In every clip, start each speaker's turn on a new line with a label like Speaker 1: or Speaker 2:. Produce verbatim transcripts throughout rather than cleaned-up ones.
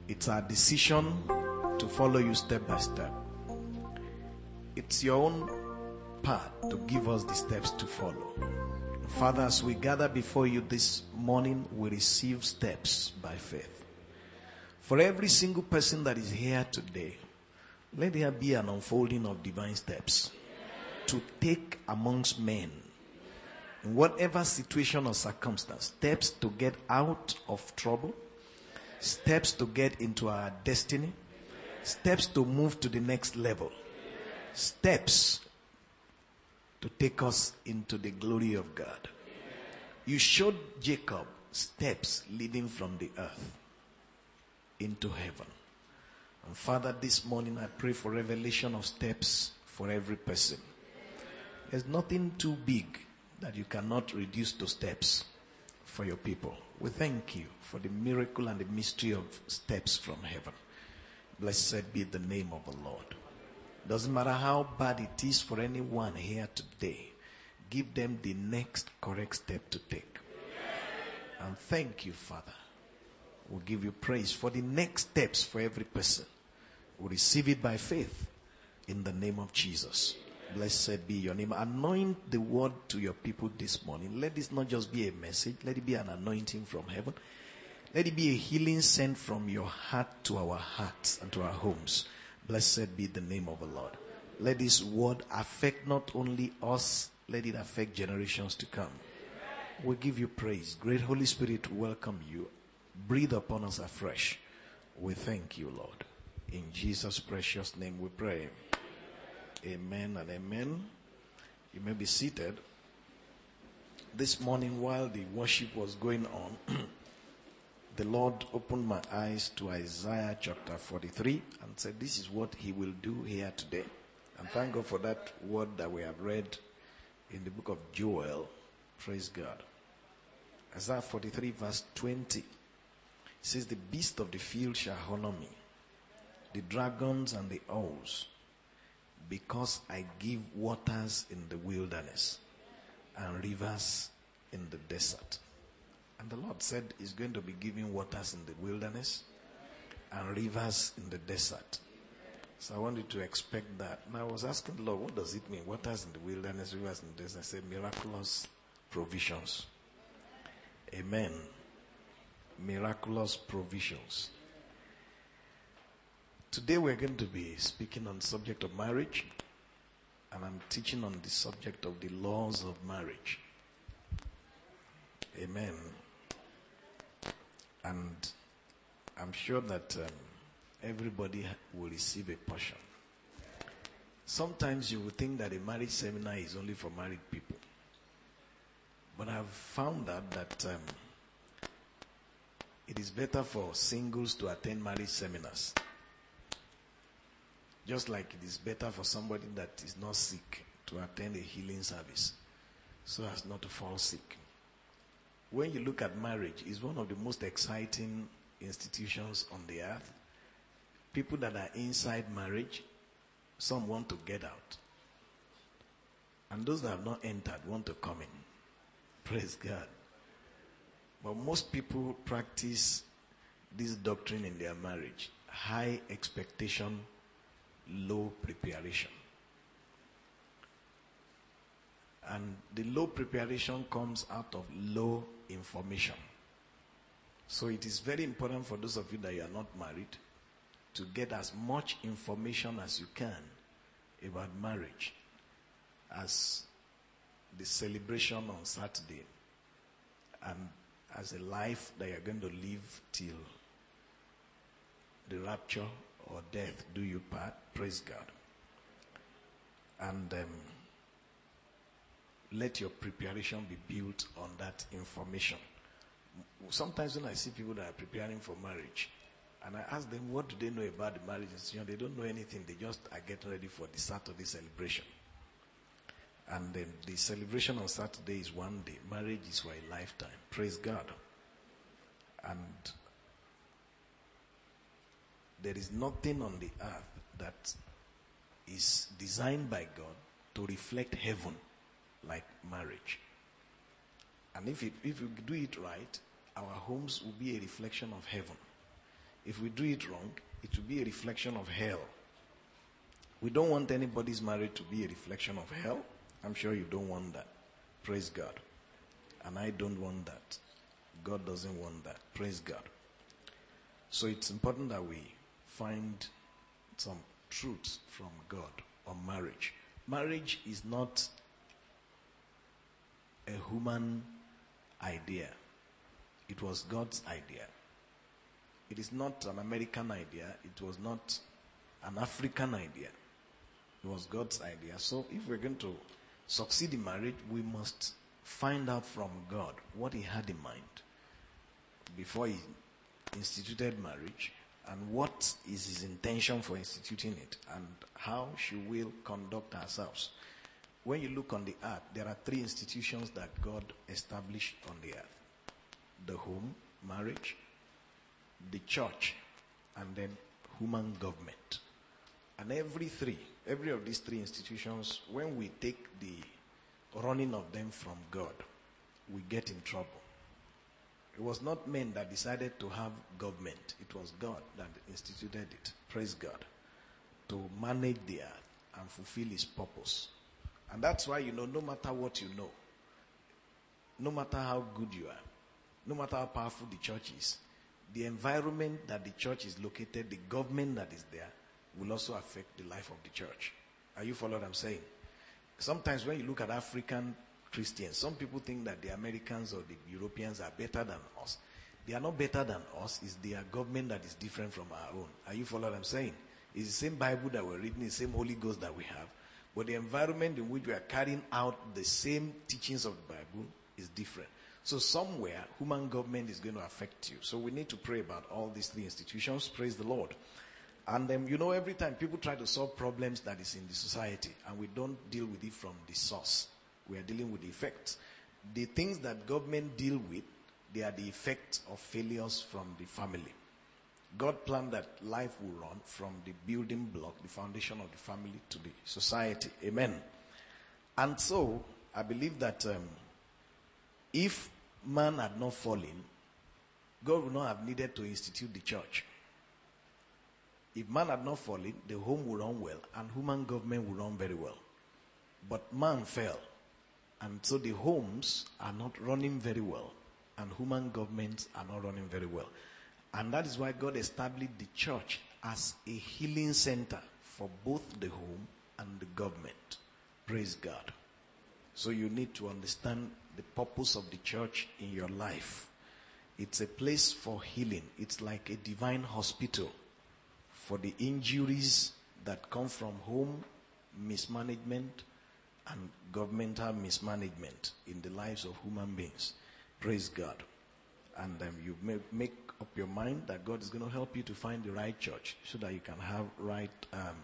Speaker 1: It's our decision to follow you step by step. It's your own part to give us the steps to follow. Father, as we gather before you this morning, we receive steps by faith. For every single person that is here today, let there be an unfolding of divine steps to take amongst men in whatever situation or circumstance. Steps to get out of trouble, steps to get into our destiny, steps to move to the next level, steps to take us into the glory of God. You showed Jacob steps leading from the earth into heaven. And Father, this morning I pray for revelation of steps for every person. There's nothing too big that you cannot reduce to steps for your people. We thank you for the miracle and the mystery of steps from heaven. Blessed be the name of the Lord. Doesn't matter how bad it is for anyone here today, give them the next correct step to take. And thank you, Father. We'll give you praise for the next steps for every person. We'll receive it by faith in the name of Jesus. Blessed be your name. Anoint the word to your people this morning. Let this not just be a message. Let it be an anointing from heaven. Let it be a healing sent from your heart to our hearts and to our homes. Blessed be the name of the Lord. Let this word affect not only us, let it affect generations to come. We give you praise. Great Holy Spirit, welcome you. Breathe upon us afresh. We thank you, Lord. In Jesus' precious name we pray. Amen and amen. You may be seated. This morning while the worship was going on, the Lord opened my eyes to Isaiah chapter forty-three and said, this is what he will do here today. And thank God for that word that we have read in the book of Joel. Praise God. Isaiah forty-three verse twenty. It says, the beast of the field shall honor me, the dragons and the owls, because I give waters in the wilderness and rivers in the desert. And the Lord said he's going to be giving waters in the wilderness and rivers in the desert. So I wanted to expect that. And I was asking the Lord, what does it mean? Waters in the wilderness, rivers in the desert. I said, miraculous provisions. Amen. Miraculous provisions. Today we're going to be speaking on the subject of marriage, and I'm teaching on the subject of the laws of marriage. Amen. And I'm sure that um, everybody will receive a portion. Sometimes you will think that a marriage seminar is only for married people. But I've found out that um, it is better for singles to attend marriage seminars. Just like it is better for somebody that is not sick to attend a healing service, so as not to fall sick. When you look at marriage, it's one of the most exciting institutions on the earth. People that are inside marriage, some want to get out. And those that have not entered want to come in. Praise God. But most people practice this doctrine in their marriage. High expectation, low preparation. And the low preparation comes out of low information. So it is very important for those of you that you are not married to get as much information as you can about marriage, as the celebration on Saturday, and as a life that you are going to live till the rapture or death do you part. Praise God. And um, let your preparation be built on that information. Sometimes when I see people that are preparing for marriage, and I ask them, what do they know about the marriage institution? They don't know anything. They just are getting ready for the Saturday celebration. And then the celebration on Saturday is one day. Marriage is for a lifetime. Praise God. And there is nothing on the earth that is designed by God to reflect heaven like marriage. And if it, if you do it right, our homes will be a reflection of heaven. If we do it wrong, it will be a reflection of hell. We don't want anybody's marriage to be a reflection of hell. I'm sure you don't want that. Praise God. And I don't want that. God doesn't want that. Praise God. So it's important that we find some truths from God on marriage. Marriage is not a human idea. It was God's idea. It is not an American idea. It was not an African idea. It was God's idea. So if we're going to succeed in marriage, we must find out from God what he had in mind before he instituted marriage, and what is his intention for instituting it, and how she will conduct ourselves. When you look on the earth, there are three institutions that God established on the earth: the home, marriage, the church, and then human government. And every three, every of these three institutions, when we take the running of them from God, we get in trouble. It was not men that decided to have government. It was God that instituted it. Praise God. To manage the earth and fulfill his purpose. And that's why, you know, no matter what you know, no matter how good you are, no matter how powerful the church is, the environment that the church is located, the government that is there, will also affect the life of the church. Are you following what I'm saying? Sometimes when you look at African Christians, some people think that the Americans or the Europeans are better than us. They are not better than us. It's their government that is different from our own. Are you following what I'm saying? It's the same Bible that we're reading, the same Holy Ghost that we have. But the environment in which we are carrying out the same teachings of the Bible is different. So somewhere, human government is going to affect you. So we need to pray about all these three institutions. Praise the Lord. And then, you know, every time people try to solve problems that is in the society, and we don't deal with it from the source. We are dealing with the effects. The things that government deal with, they are the effects of failures from the family. God planned that life will run from the building block, the foundation of the family, to the society. Amen. And so, I believe that um, if man had not fallen, God would not have needed to institute the church. If man had not fallen, the home would run well, and human government would run very well. But man fell. And so the homes are not running very well, and human governments are not running very well. And that is why God established the church as a healing center for both the home and the government. Praise God. So you need to understand the purpose of the church in your life. It's a place for healing. It's like a divine hospital for the injuries that come from home mismanagement and governmental mismanagement in the lives of human beings. Praise God. And um, you may make up your mind that God is going to help you to find the right church so that you can have right um,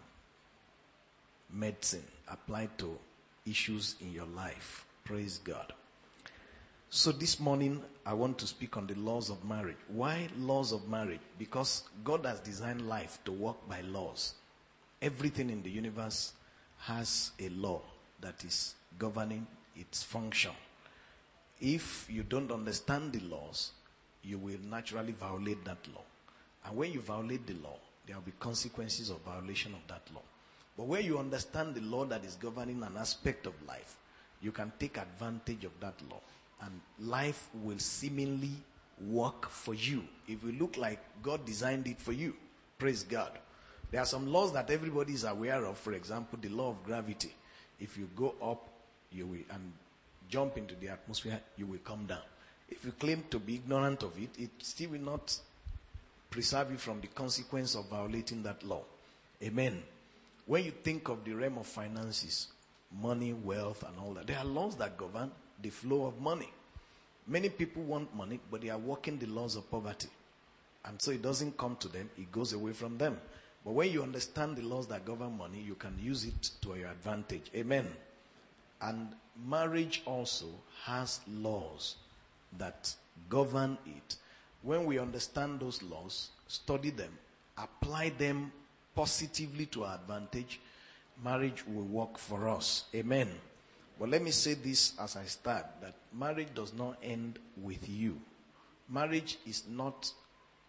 Speaker 1: medicine applied to issues in your life. Praise God. So this morning, I want to speak on the laws of marriage. Why laws of marriage? Because God has designed life to work by laws. Everything in the universe has a law that is governing its function. If you don't understand the laws, you will naturally violate that law. And when you violate the law, there will be consequences of violation of that law. But when you understand the law that is governing an aspect of life, you can take advantage of that law. And life will seemingly work for you. If you look like God designed it for you. Praise God. There are some laws that everybody is aware of. For example, the law of gravity. If you go up, you will, and jump into the atmosphere, you will come down. If you claim to be ignorant of it, it still will not preserve you from the consequence of violating that law. Amen. When you think of the realm of finances, money, wealth, and all that, there are laws that govern the flow of money. Many people want money, but they are walking the laws of poverty. And so it doesn't come to them, it goes away from them. But when you understand the laws that govern money, you can use it to your advantage. Amen. And marriage also has laws that govern it. When we understand those laws, study them, apply them positively to our advantage, marriage will work for us. Amen. But let me say this as I start, that marriage does not end with you. Marriage is not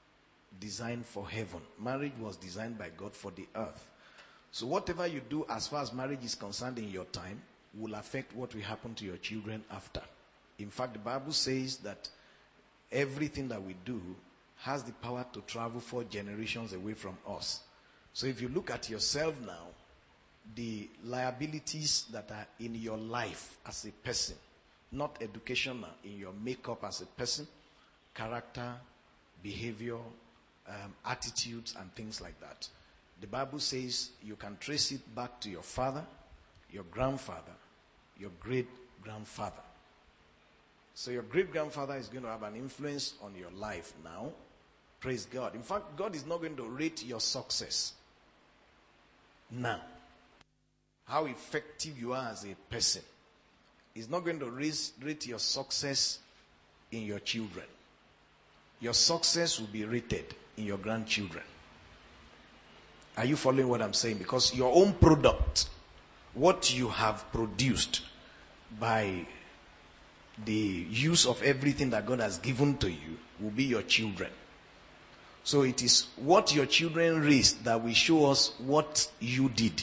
Speaker 1: designed for heaven. Marriage was designed by God for the earth. So whatever you do as far as marriage is concerned in your time will affect what will happen to your children after. In fact, the Bible says that everything that we do has the power to travel four generations away from us. So if you look at yourself now, the liabilities that are in your life as a person, not educational, in your makeup as a person, character, behavior, um, attitudes, and things like that. The Bible says you can trace it back to your father, your grandfather, your great-grandfather. So your great-grandfather is going to have an influence on your life now. Praise God. In fact, God is not going to rate your success now. How effective you are as a person. He's not going to raise, rate your success in your children. Your success will be rated in your grandchildren. Are you following what I'm saying? Because your own product, what you have produced by the use of everything that God has given to you, will be your children. So it is what your children raised that will show us what you did.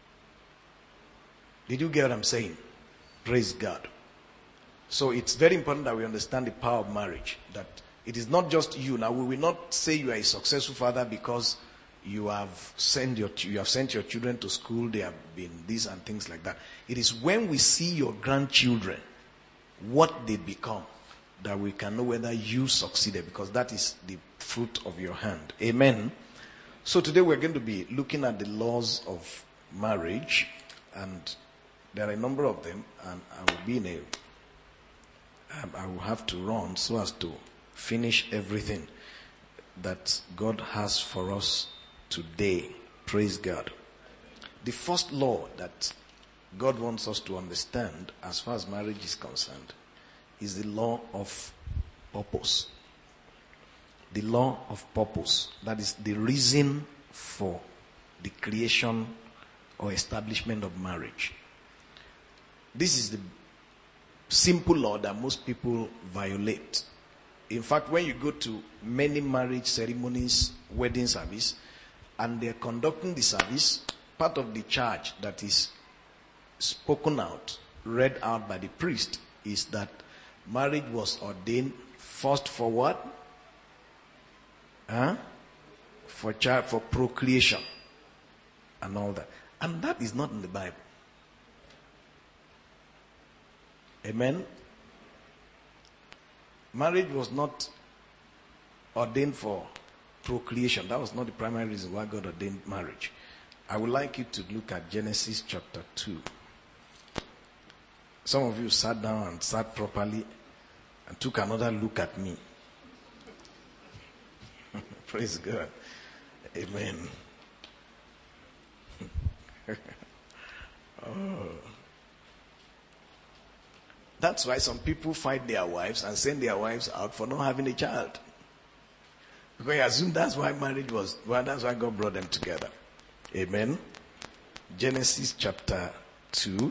Speaker 1: Did you get what I'm saying? Praise God. So it's very important that we understand the power of marriage. That it is not just you. Now we will not say you are a successful father because you have sent your you have sent your children to school. They have been this and things like that. It is when we see your grandchildren, what they become, that we can know whether you succeeded, because that is the fruit of your hand. Amen. So today we're going to be looking at the laws of marriage, and there are a number of them, and I will be in a um, I will have to run so as to finish everything that God has for us today. Praise God. The first law that God wants us to understand as far as marriage is concerned is the law of purpose. The law of purpose. That is the reason for the creation or establishment of marriage. This is the simple law that most people violate. In fact, when you go to many marriage ceremonies, wedding service, and they're conducting the service, part of the charge that is spoken out, read out by the priest, is that marriage was ordained first for what? Huh? For child, for procreation and all that. And that is not in the Bible. Amen. Marriage was not ordained for procreation. That was not the primary reason why God ordained marriage. I would like you to look at Genesis chapter two. Some of you sat down and sat properly and took another look at me. Praise God. Amen. Oh. That's why some people fight their wives and send their wives out for not having a child. Because I assume that's why marriage was, well, that's why God brought them together. Amen. Genesis chapter two,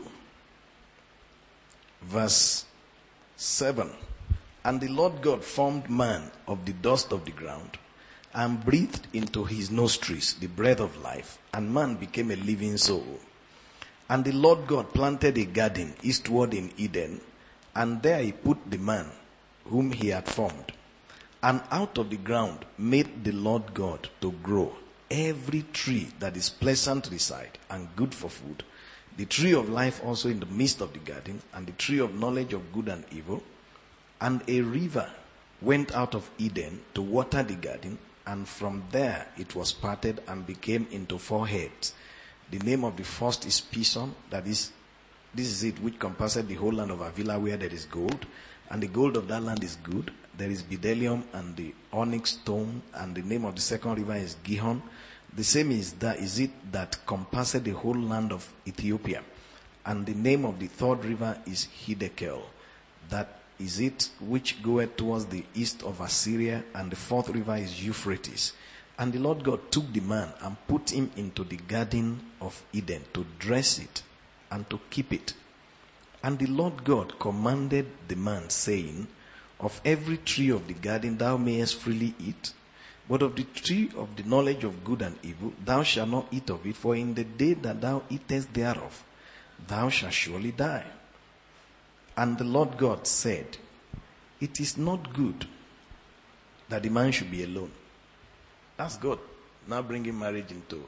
Speaker 1: verse seven. And the Lord God formed man of the dust of the ground and breathed into his nostrils the breath of life, and man became a living soul. And the Lord God planted a garden eastward in Eden, and there he put the man whom he had formed. And out of the ground made the Lord God to grow every tree that is pleasant to the sight and good for food, the tree of life also in the midst of the garden, and the tree of knowledge of good and evil. And a river went out of Eden to water the garden, and from there it was parted and became into four heads. The name of the first is Pison, that is, this is it which compasseth the whole land of Avila, where there is gold, and the gold of that land is good. There is bdellium and the onyx stone, and the name of the second river is Gihon. The same is that is it that compasseth the whole land of Ethiopia. And the name of the third river is Hiddekel. That is it which goeth towards the east of Assyria, and the fourth river is Euphrates. And the Lord God took the man and put him into the garden of Eden to dress it and to keep it. And the Lord God commanded the man, saying, of every tree of the garden thou mayest freely eat, But of the tree of the knowledge of good and evil, thou shalt not eat of it, for in the day that thou eatest thereof, thou shalt surely die. And the Lord God said, it is not good that the man should be alone. That's God. Now bringing marriage into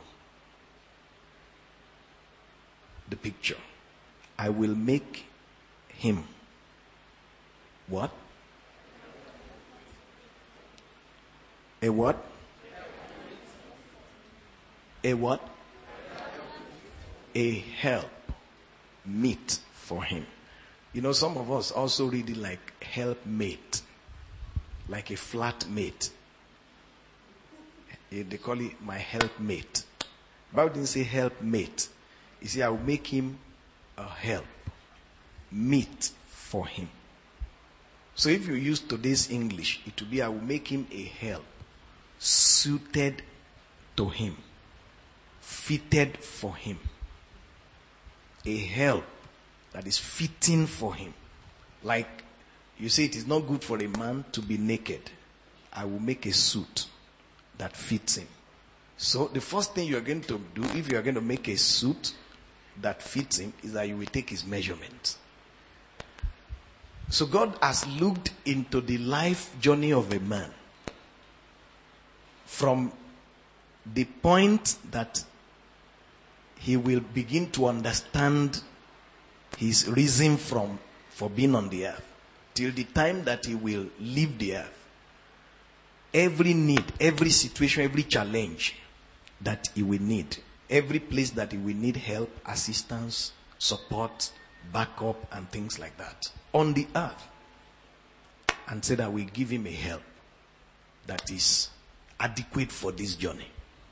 Speaker 1: the picture. I will make him what? A what? A what? A help meet for him. You know, some of us also read it like helpmate, like a flatmate. They call it my helpmate. Bible didn't say helpmate. You see, I will make him a help meet for him. So if you use today's English, it will be I will make him a help suited to him, fitted for him. A help that is fitting for him. Like you say, it is not good for a man to be naked. I will make a suit that fits him. So the first thing you are going to do, if you are going to make a suit that fits him, is that you will take his measurement. So God has looked into the life journey of a man from the point that he will begin to understand his reason from for being on the earth till the time that he will leave the earth. Every need, every situation, every challenge that he will need, every place that he will need help, assistance, support, backup, and things like that on the earth, and say that we give him a help that is adequate for this journey.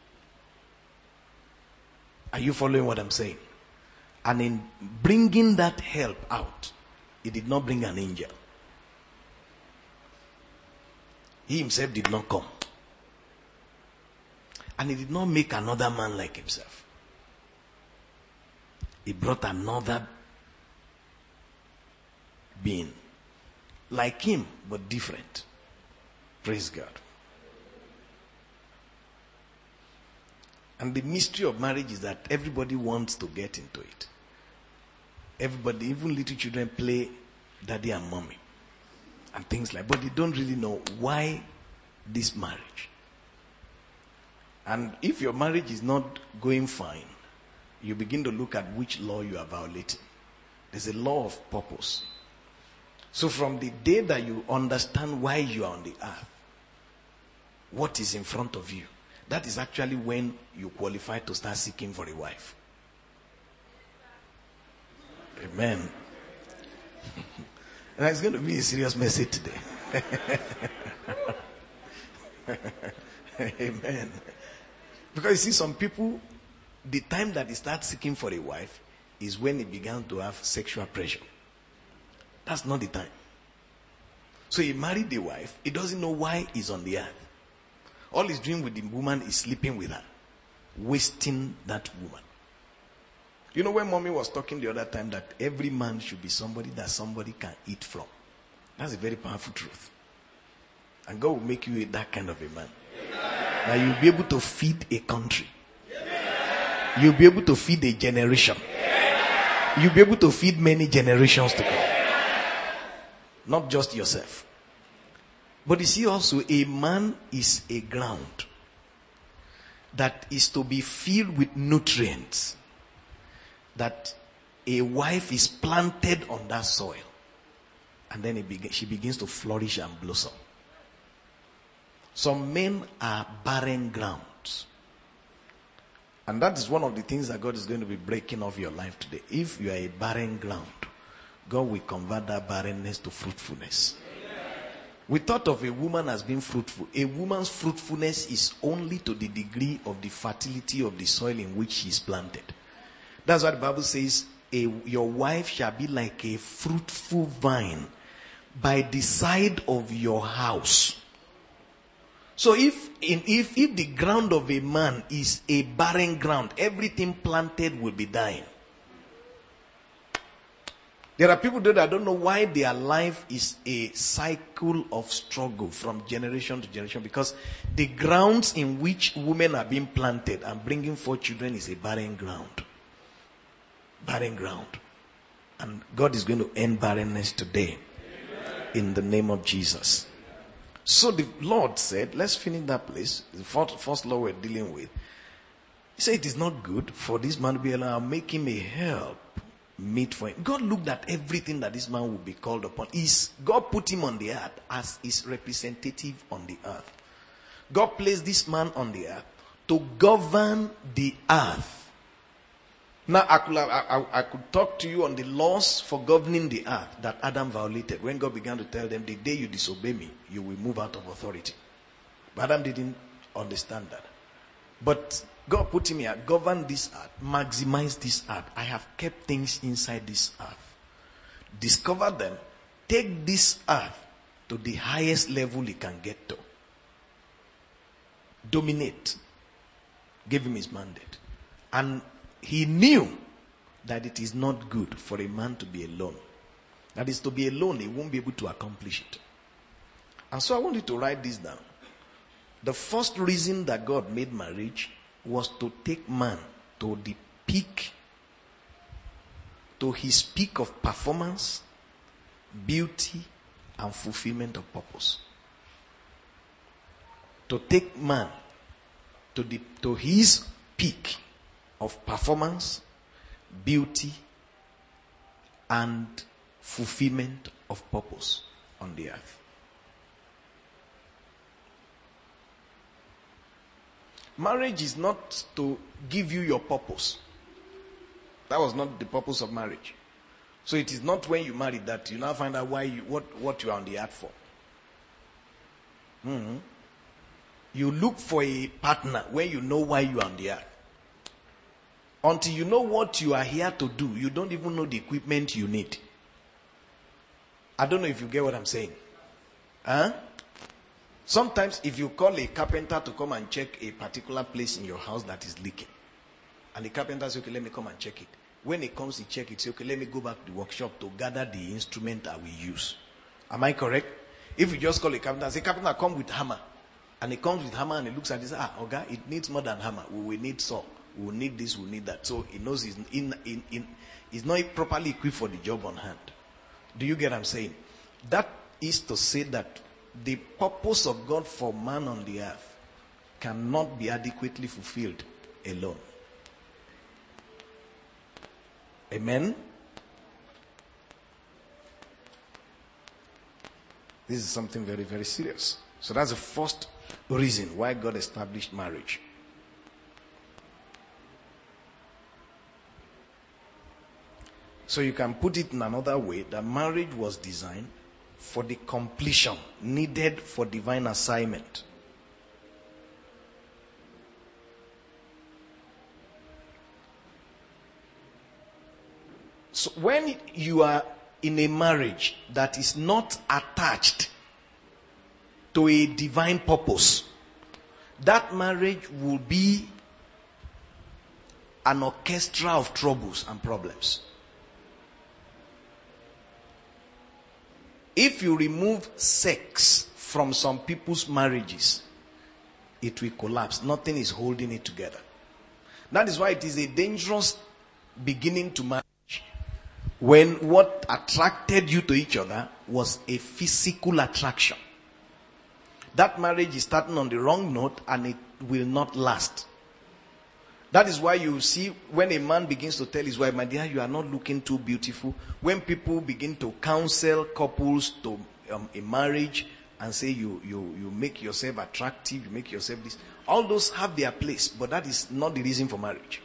Speaker 1: Are you following what I'm saying? And in bringing that help out, he did not bring an angel. He himself did not come. And he did not make another man like himself. He brought another being like him, but different. Praise God. And the mystery of marriage is that everybody wants to get into it. Everybody, even little children, play daddy and mommy and things like that. But they don't really know why this marriage. And if your marriage is not going fine, you begin to look at which law you are violating. There's a law of purpose. So from the day that you understand why you are on the earth, what is in front of you, that is actually when you qualify to start seeking for a wife. Amen. And it's going to be a serious message today. Amen. Because you see, some people, the time that they start seeking for a wife is when they began to have sexual pressure. That's not the time. So he married the wife. He doesn't know why he's on the earth. All he's doing with the woman is sleeping with her, wasting that woman. You know, when mommy was talking the other time that every man should be somebody that somebody can eat from. That's a very powerful truth. And God will make you that kind of a man. That you'll be able to feed a country. You'll be able to feed a generation. You'll be able to feed many generations to come. Not just yourself. But you see also, a man is a ground that is to be filled with nutrients. That a wife is planted on that soil. And then it be- she begins to flourish and blossom. Some men are barren grounds. And that is one of the things that God is going to be breaking off your life today. If you are a barren ground, God will convert that barrenness to fruitfulness. We thought of a woman as being fruitful. A woman's fruitfulness is only to the degree of the fertility of the soil in which she is planted. That's why the Bible says, a, your wife shall be like a fruitful vine by the side of your house. So if, in, if, if the ground of a man is a barren ground, everything planted will be dying. There are people that don't know why their life is a cycle of struggle from generation to generation, because the grounds in which women are being planted and bringing forth children is a barren ground. Barren ground. And God is going to end barrenness today. Amen. In the name of Jesus. So the Lord said, let's finish that place. The first, first law we're dealing with. He said it is not good for this man to be alone. I'll make him a help meet for him. God looked at everything that this man would be called upon. Is God put him on the earth as his representative on the earth. God placed this man on the earth to govern the earth. Now I could, have, I, I could talk to you on the laws for governing the earth that Adam violated. When God began to tell them, the day you disobey me, you will move out of authority. But Adam didn't understand that. But God put him here, govern this earth, maximize this earth. I have kept things inside this earth. Discover them, take this earth to the highest level he can get to. Dominate. Give him his mandate. And he knew that it is not good for a man to be alone. That is, to be alone, he won't be able to accomplish it. And so I want you to write this down. The first reason that God made marriage was to take man to the peak, to his peak of performance, beauty, and fulfillment of purpose. To take man to the to his peak of performance, beauty, and fulfillment of purpose on the earth. Marriage is not to give you your purpose. That was not the purpose of marriage. So it is not when you marry that you now find out why you, what, what you are on the earth for. Mm-hmm. You look for a partner when you know why you are on the earth. Until you know what you are here to do, you don't even know the equipment you need. I don't know if you get what I'm saying. Huh? Sometimes if you call a carpenter to come and check a particular place in your house that is leaking, and the carpenter says, okay, let me come and check it. When he comes to check it, say, okay, let me go back to the workshop to gather the instrument that we use. Am I correct? If you just call a carpenter and say, carpenter, come with hammer. And he comes with hammer and he looks at it and says, ah, okay, it needs more than hammer. We will need saw. We will need this, we will need that. So he knows he's, in, in, in, he's not properly equipped for the job on hand. Do you get what I'm saying? That is to say that the purpose of God for man on the earth cannot be adequately fulfilled alone. Amen? This is something very, very serious. So that's the first reason why God established marriage. So you can put it in another way, that marriage was designed for the completion needed for divine assignment. So when you are in a marriage that is not attached to a divine purpose, that marriage will be an orchestra of troubles and problems. If you remove sex from some people's marriages, it will collapse. Nothing is holding it together. That is why it is a dangerous beginning to marriage, when what attracted you to each other was a physical attraction. That marriage is starting on the wrong note and it will not last. That is why you see when a man begins to tell his wife, my dear, you are not looking too beautiful. When people begin to counsel couples to um, a marriage and say you, you, you make yourself attractive, you make yourself this. All those have their place, but that is not the reason for marriage.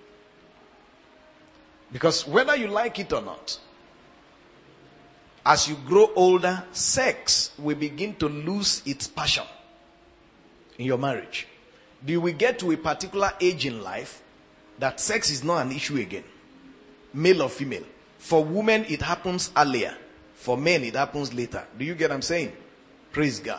Speaker 1: Because whether you like it or not, as you grow older, sex will begin to lose its passion in your marriage. You will get to a particular age in life that sex is not an issue again. Male or female. For women, it happens earlier. For men, it happens later. Do you get what I'm saying? Praise God.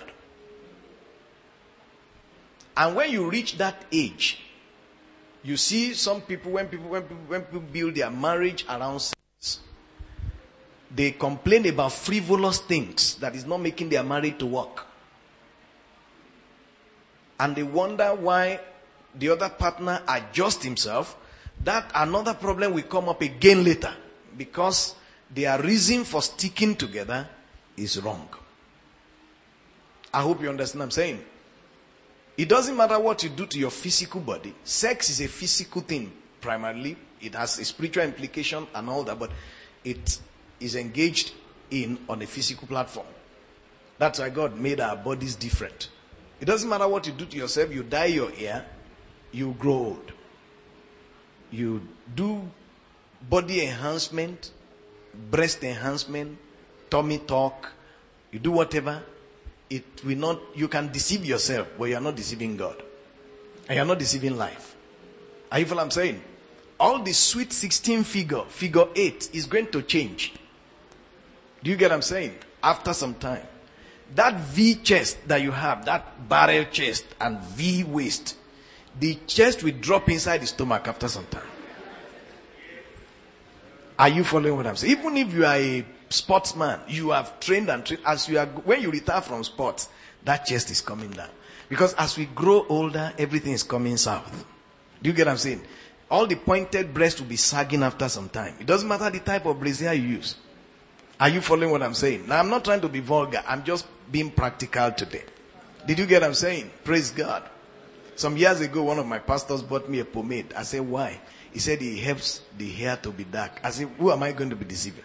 Speaker 1: And when you reach that age, you see some people, when people, when people, when people build their marriage around sex, they complain about frivolous things that is not making their marriage to work. And they wonder why the other partner adjusts himself. That another problem will come up again later, because their reason for sticking together is wrong. I hope you understand what I'm saying. It doesn't matter what you do to your physical body. Sex is a physical thing primarily. It has a spiritual implication and all that, but it is engaged in on a physical platform. That's why God made our bodies different. It doesn't matter what you do to yourself. You dye your hair, you grow old. You do body enhancement, breast enhancement, tummy talk, you do whatever, it will not, you can deceive yourself, but you are not deceiving God. And you are not deceiving life. Are you following what I'm saying? All the sweet sixteen figure, figure eight is going to change. Do you get what I'm saying? After some time. That V chest that you have, that barrel chest and V waist, the chest will drop inside the stomach after some time. Are you following what I'm saying? Even if you are a sportsman, you have trained and trained, as you are, when you retire from sports, that chest is coming down. Because as we grow older, everything is coming south. Do you get what I'm saying? All the pointed breasts will be sagging after some time. It doesn't matter the type of brazier you use. Are you following what I'm saying? Now, I'm not trying to be vulgar. I'm just being practical today. Did you get what I'm saying? Praise God. Some years ago, one of my pastors bought me a pomade. I said, why? He said it helps the hair to be dark. I said, who am I going to be deceiving?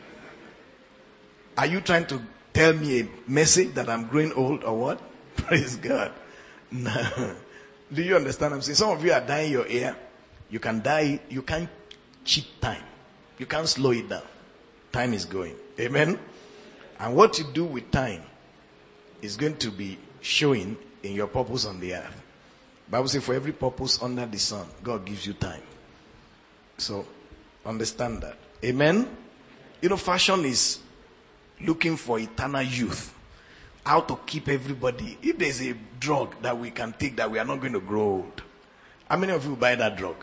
Speaker 1: Are you trying to tell me a message that I'm growing old or what? Praise God. No. Do you understand what I'm saying? Some of you are dyeing your hair. You can dye it. You can't cheat time. You can't slow it down. Time is going. Amen? And what you do with time is going to be showing in your purpose on the earth. Bible says for every purpose under the sun, God gives you time. So, understand that. Amen? You know, fashion is looking for eternal youth. How to keep everybody. If there's a drug that we can take that we are not going to grow old. How many of you buy that drug?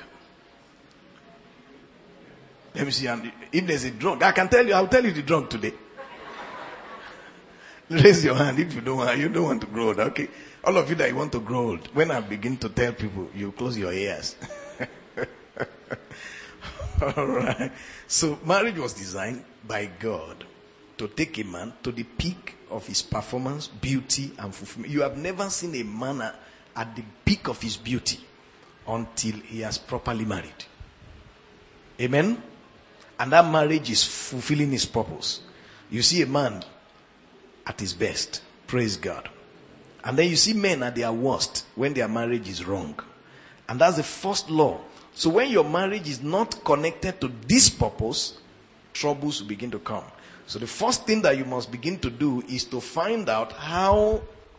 Speaker 1: Let me see. If there's a drug, I can tell you, I'll tell you the drug today. Raise your hand if you don't want, you don't want to grow old. Okay. All of you that you want to grow old, when I begin to tell people, you close your ears. All right. So marriage was designed by God to take a man to the peak of his performance, beauty, and fulfillment. You have never seen a man at the peak of his beauty until he has properly married. Amen? And that marriage is fulfilling his purpose. You see a man at his best. Praise God. And then you see men at their worst when their marriage is wrong. And that's the first law. So when your marriage is not connected to this purpose, troubles will begin to come. So the first thing that you must begin to do is to find out how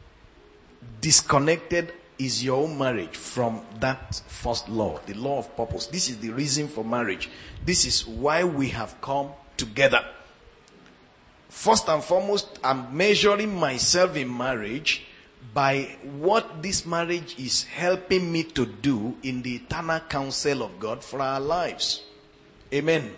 Speaker 1: disconnected is your own marriage from that first law, the law of purpose. This is the reason for marriage. This is why we have come together. First and foremost, I'm measuring myself in marriage by what this marriage is helping me to do in the eternal counsel of God for our lives. Amen.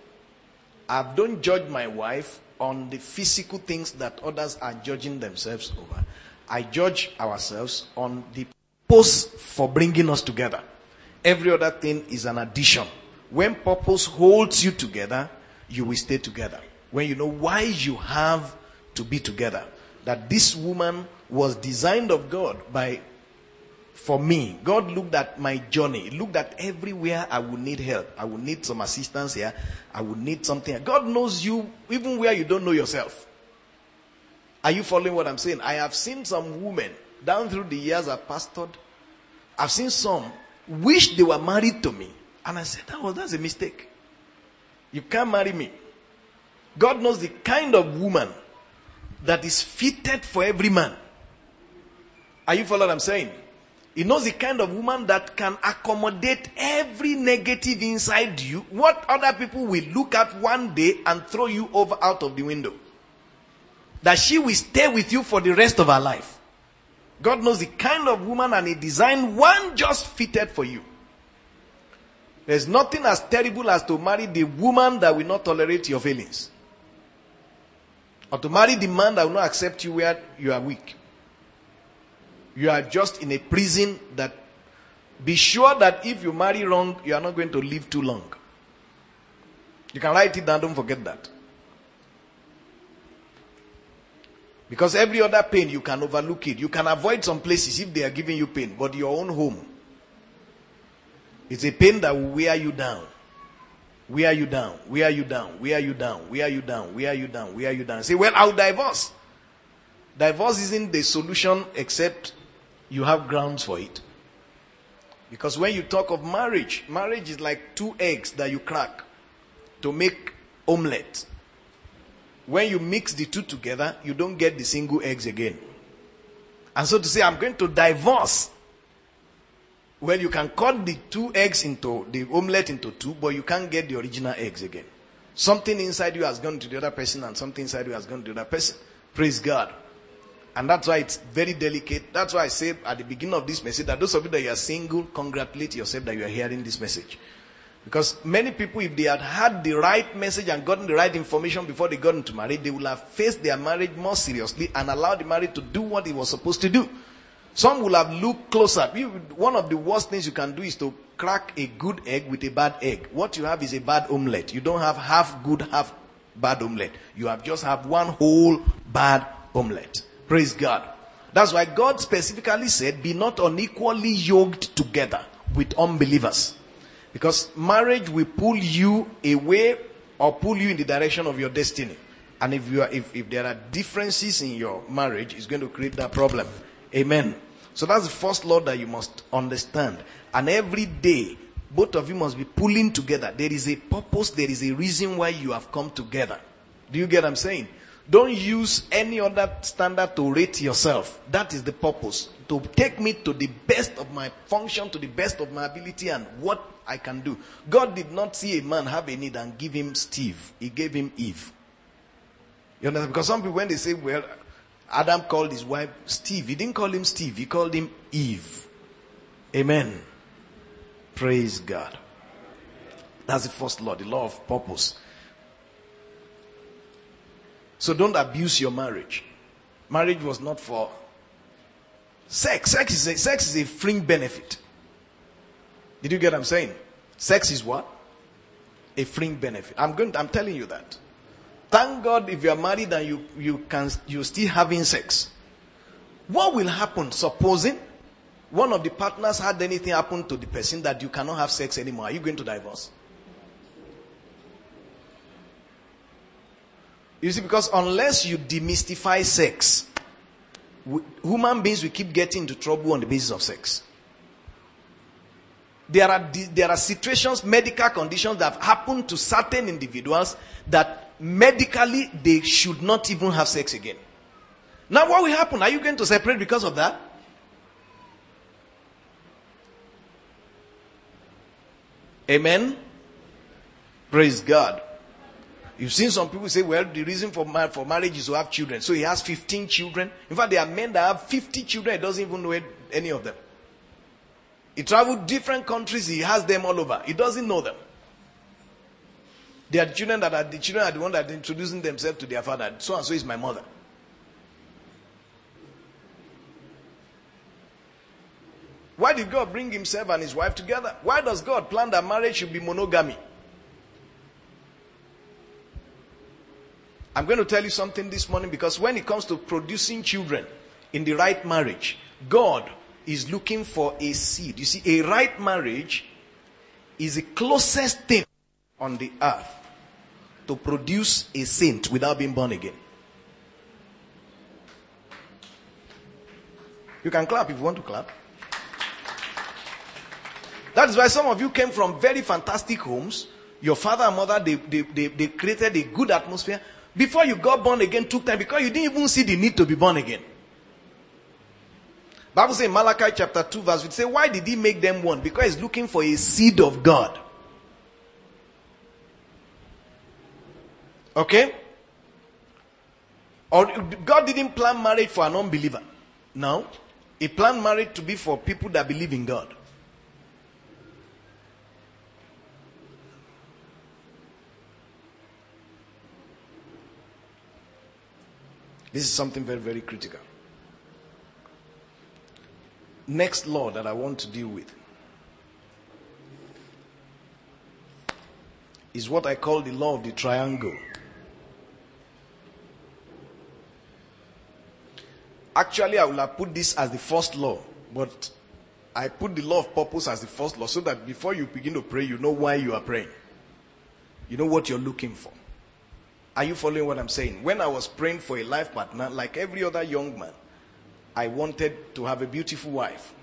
Speaker 1: I don't judge my wife on the physical things that others are judging themselves over. I judge ourselves on the purpose for bringing us together. Every other thing is an addition. When purpose holds you together, you will stay together. When you know why you have to be together. That this woman was designed of God by, for me. God looked at my journey. He looked at everywhere I would need help. I would need some assistance here. I would need something. God knows you even where you don't know yourself. Are you following what I'm saying? I have seen some women down through the years I've pastored. I've seen some wish they were married to me. And I said, oh, that's a mistake. You can't marry me. God knows the kind of woman that is fitted for every man. Are you following what I'm saying? He knows the kind of woman that can accommodate every negative inside you. What other people will look at one day and throw you over out of the window. That she will stay with you for the rest of her life. God knows the kind of woman and He designed one just fitted for you. There's nothing as terrible as to marry the woman that will not tolerate your feelings. Or to marry the man that will not accept you where you are weak. You are just in a prison that, be sure that if you marry wrong, you are not going to live too long. You can write it down, don't forget that. Because every other pain, you can overlook it. You can avoid some places if they are giving you pain. But your own home, it's a pain that will wear you down. Wear you down, wear you down, wear you down, wear you down, wear you down, wear you down. Say, well, I'll divorce. Divorce isn't the solution except you have grounds for it. Because when you talk of marriage, marriage is like two eggs that you crack to make omelette. When you mix the two together, you don't get the single eggs again. And so to say, I'm going to divorce. Well, you can cut the two eggs into, the omelette into two, but you can't get the original eggs again. Something inside you has gone to the other person and something inside you has gone to the other person. Praise God. And that's why it's very delicate. That's why I said at the beginning of this message that those of you that you are single, congratulate yourself that you are hearing this message. Because many people, if they had had the right message and gotten the right information before they got into marriage, they would have faced their marriage more seriously and allowed the marriage to do what it was supposed to do. Some will have looked closer. One of the worst things you can do is to crack a good egg with a bad egg. What you have is a bad omelette. You don't have half good, half bad omelette. You have just have one whole bad omelette. Praise God. That's why God specifically said, be not unequally yoked together with unbelievers. Because marriage will pull you away or pull you in the direction of your destiny. And if you are, if, if there are differences in your marriage, it's going to create that problem. Amen. So that's the first law that you must understand. And every day, both of you must be pulling together. There is a purpose, there is a reason why you have come together. Do you get what I'm saying? Don't use any other standard to rate yourself. That is the purpose. To take me to the best of my function, to the best of my ability and what I can do. God did not see a man have a need and give him Steve. He gave him Eve. You understand? Because some people, when they say, well, Adam called his wife Steve. He didn't call him Steve. He called him Eve. Amen. Praise God. That's the first law, the law of purpose. So don't abuse your marriage. Marriage was not for sex. Sex is a, sex is a fringe benefit. Did you get what I'm saying? Sex is what? A fringe benefit. I'm going to, I'm telling you that. Thank God if you are married and you, you can, you're still having sex. What will happen supposing one of the partners had anything happen to the person that you cannot have sex anymore? Are you going to divorce? You see, because unless you demystify sex, human beings will keep getting into trouble on the basis of sex. There are, there are situations, medical conditions that have happened to certain individuals that medically they should not even have sex again. Now what will happen? Are you going to separate because of that? Amen. Praise God. You've seen some people say, well, the reason for mar- for marriage is to have children. So he has fifteen children. In fact, there are men that have fifty children. He doesn't even know any of them. He traveled different countries. He has them all over. He doesn't know them. They are the children that are the children are the ones that are introducing themselves to their father. So and so is my mother. Why did God bring himself and his wife together? Why does God plan that marriage should be monogamy? I'm going to tell you something this morning, because when it comes to producing children in the right marriage, God is looking for a seed. You see, a right marriage is the closest thing on the earth to produce a saint without being born again. You can clap if you want to clap. That is why some of you came from very fantastic homes. Your father and mother, they, they, they, they created a good atmosphere. Before you got born again, took time because you didn't even see the need to be born again. Bible says in Malachi chapter two verse, it says, why did he make them one? Because he's looking for a seed of God. Okay? Or God didn't plan marriage for an unbeliever. No. He planned marriage to be for people that believe in God. This is something very, very critical. Next law that I want to deal with is what I call the law of the triangle. Actually, I will have put this as the first law, but I put the law of purpose as the first law so that before you begin to pray, you know why you are praying. You know what you're looking for. Are you following what I'm saying? When I was praying for a life partner, like every other young man, I wanted to have a beautiful wife.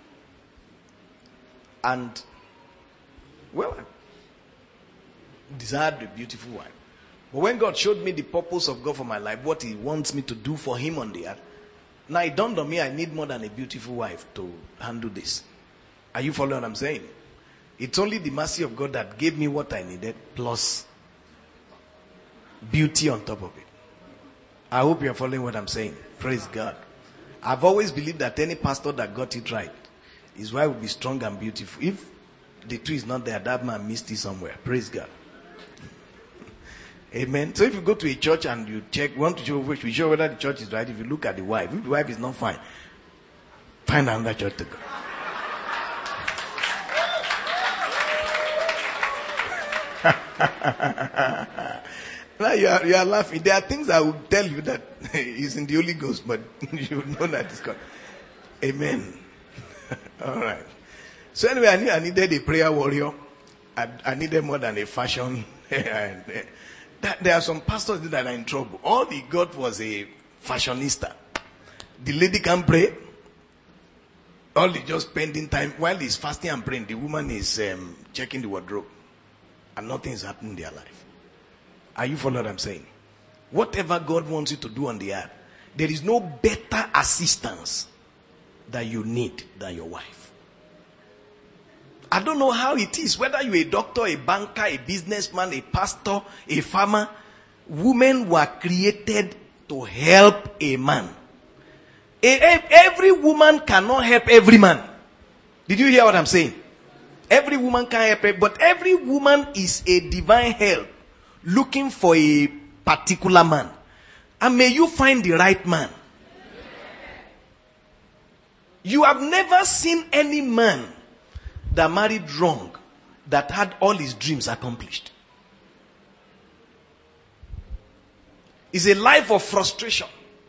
Speaker 1: And, well, I desired a beautiful wife. But when God showed me the purpose of God for my life, what He wants me to do for Him on the earth, now it dawned on me I need more than a beautiful wife to handle this. Are you following what I'm saying? It's only the mercy of God that gave me what I needed, plus beauty on top of it. I hope you're following what I'm saying. Praise God. I've always believed that any pastor that got it right, his wife will be strong and beautiful. If the two is not there, that man missed it somewhere. Praise God. Amen. So if you go to a church and you check, want to show, we show whether the church is right. If you look at the wife, if the wife is not fine, find another church to go. Now you are, you are laughing. There are things I will tell you that is in the Holy Ghost, but you know that it's God. Amen. All right. So anyway, I, need, I needed a prayer warrior. I, I needed more than a fashion. that, there are some pastors that are in trouble. All he got was a fashionista. The lady can pray. All he just spending time while he's fasting and praying. The woman is um, checking the wardrobe, and nothing is happening in their life. Are you following what I'm saying? Whatever God wants you to do on the earth, there is no better assistance that you need than your wife. I don't know how it is, whether you're a doctor, a banker, a businessman, a pastor, a farmer. Women were created to help a man. Every woman cannot help every man. Did you hear what I'm saying? Every woman can help, but every woman is a divine help looking for a particular man. And may you find the right man. You have never seen any man that married wrong that had all his dreams accomplished. It's a life of frustration.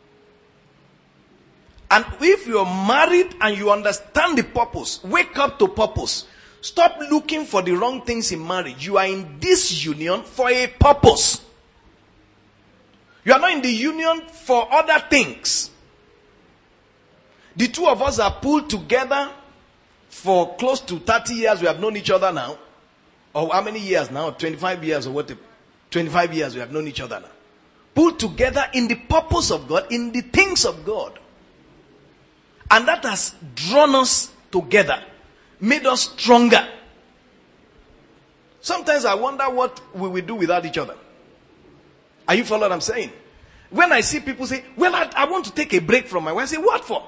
Speaker 1: And if you're married and you understand the purpose, wake up to purpose. Stop looking for the wrong things in marriage. You are in this union for a purpose. You are not in the union for other things. The two of us are pulled together for close to thirty years. We have known each other now. Or how many years now? twenty-five years or what? twenty-five years we have known each other now. Pulled together in the purpose of God, in the things of God. And that has drawn us together. Made us stronger. Sometimes I wonder what we will do without each other. Are you following what I'm saying? When I see people say, well, I, I want to take a break from my wife, I say, what for?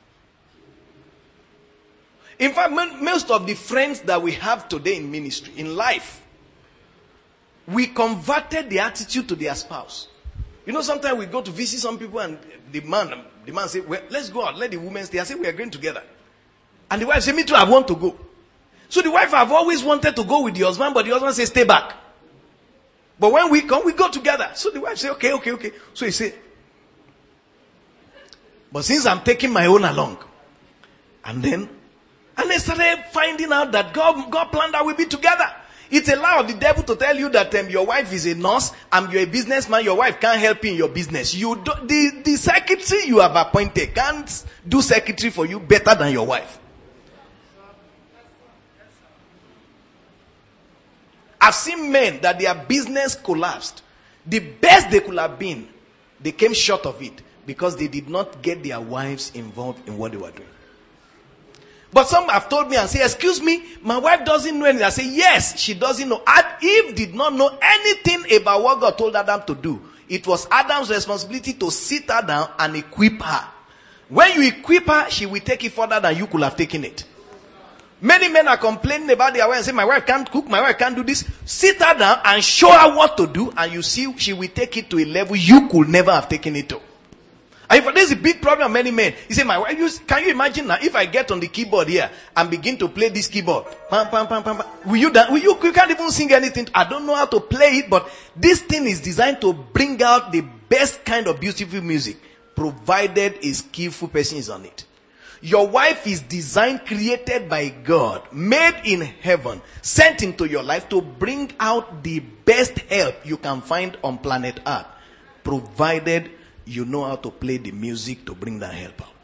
Speaker 1: In fact, most of the friends that we have today in ministry, in life, we converted the attitude to their spouse. You know, sometimes we go to visit some people and the man, the man say, well, let's go out, let the women stay. I say, we are going together. And the wife say, me too, I want to go. So the wife have always wanted to go with the husband, but the husband say, stay back. But when we come, we go together. So the wife say, okay, okay, okay. So he say, but since I'm taking my own along, and then, and they started finding out that God, God planned that we be together. It's a lie of the devil to tell you that um, your wife is a nurse and you're a businessman. Your wife can't help you in your business. You do, the, the secretary you have appointed can't do secretary for you better than your wife. I've seen men that their business collapsed. The best they could have been, they came short of it because they did not get their wives involved in what they were doing. But some have told me and say, excuse me, my wife doesn't know anything. I say, yes, she doesn't know. Eve did not know anything about what God told Adam to do. It was Adam's responsibility to sit her down and equip her. When you equip her, she will take it further than you could have taken it. Many men are complaining about their wife and say, my wife can't cook, my wife can't do this. Sit her down and show her what to do, and you see she will take it to a level you could never have taken it to. If there's a big problem of many men. You say, my wife, you, can you imagine now if I get on the keyboard here and begin to play this keyboard? Pam, pam, pam, pam, pam. Will you, will you, you can't even sing anything. I don't know how to play it, but this thing is designed to bring out the best kind of beautiful music, provided a skillful person is on it. Your wife is designed, created by God, made in heaven, sent into your life to bring out the best help you can find on planet Earth, provided you know how to play the music to bring that help out.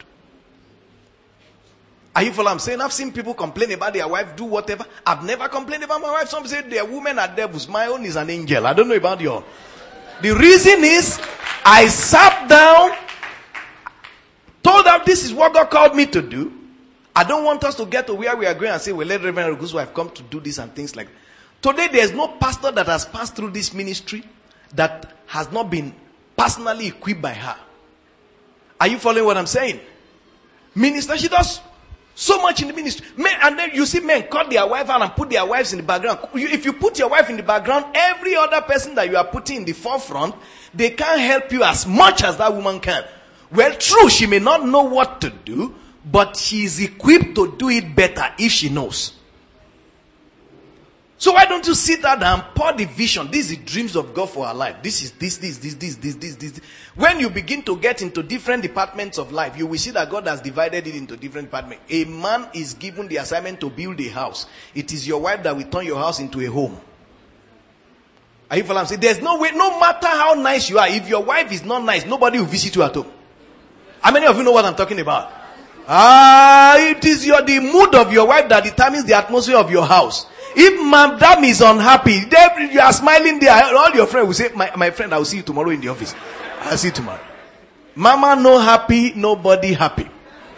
Speaker 1: Are you following what I'm saying? I've seen people complain about their wife, do whatever. I've never complained about my wife. Some say their women are devils. My own is an angel. I don't know about your. The reason is, I sat down, told her this is what God called me to do. I don't want us to get to where we are going and say, well, let Reverend Ogu's wife come to do this and things like that. Today, there's no pastor that has passed through this ministry that has not been personally equipped by her. Are you following what I'm saying? Minister, she does so much in the ministry. Men, and then you see men cut their wife out and put their wives in the background. You, if you put your wife in the background, every other person that you are putting in the forefront, they can't help you as much as that woman can. Well, true, she may not know what to do, but she is equipped to do it better if she knows. So why don't you sit down and pour the vision? This is the dreams of God for our life. This is this, this, this, this, this, this, this. When you begin to get into different departments of life, you will see that God has divided it into different departments. A man is given the assignment to build a house. It is your wife that will turn your house into a home. Are you following? See, there's no way, no matter how nice you are, if your wife is not nice, nobody will visit you at home. How many of you know what I'm talking about? Ah, it is your the mood of your wife that determines the atmosphere of your house. If madam is unhappy, then you are smiling there. All your friends will say, my, my friend, I will see you tomorrow in the office. I'll see you tomorrow. Mama no happy, nobody happy.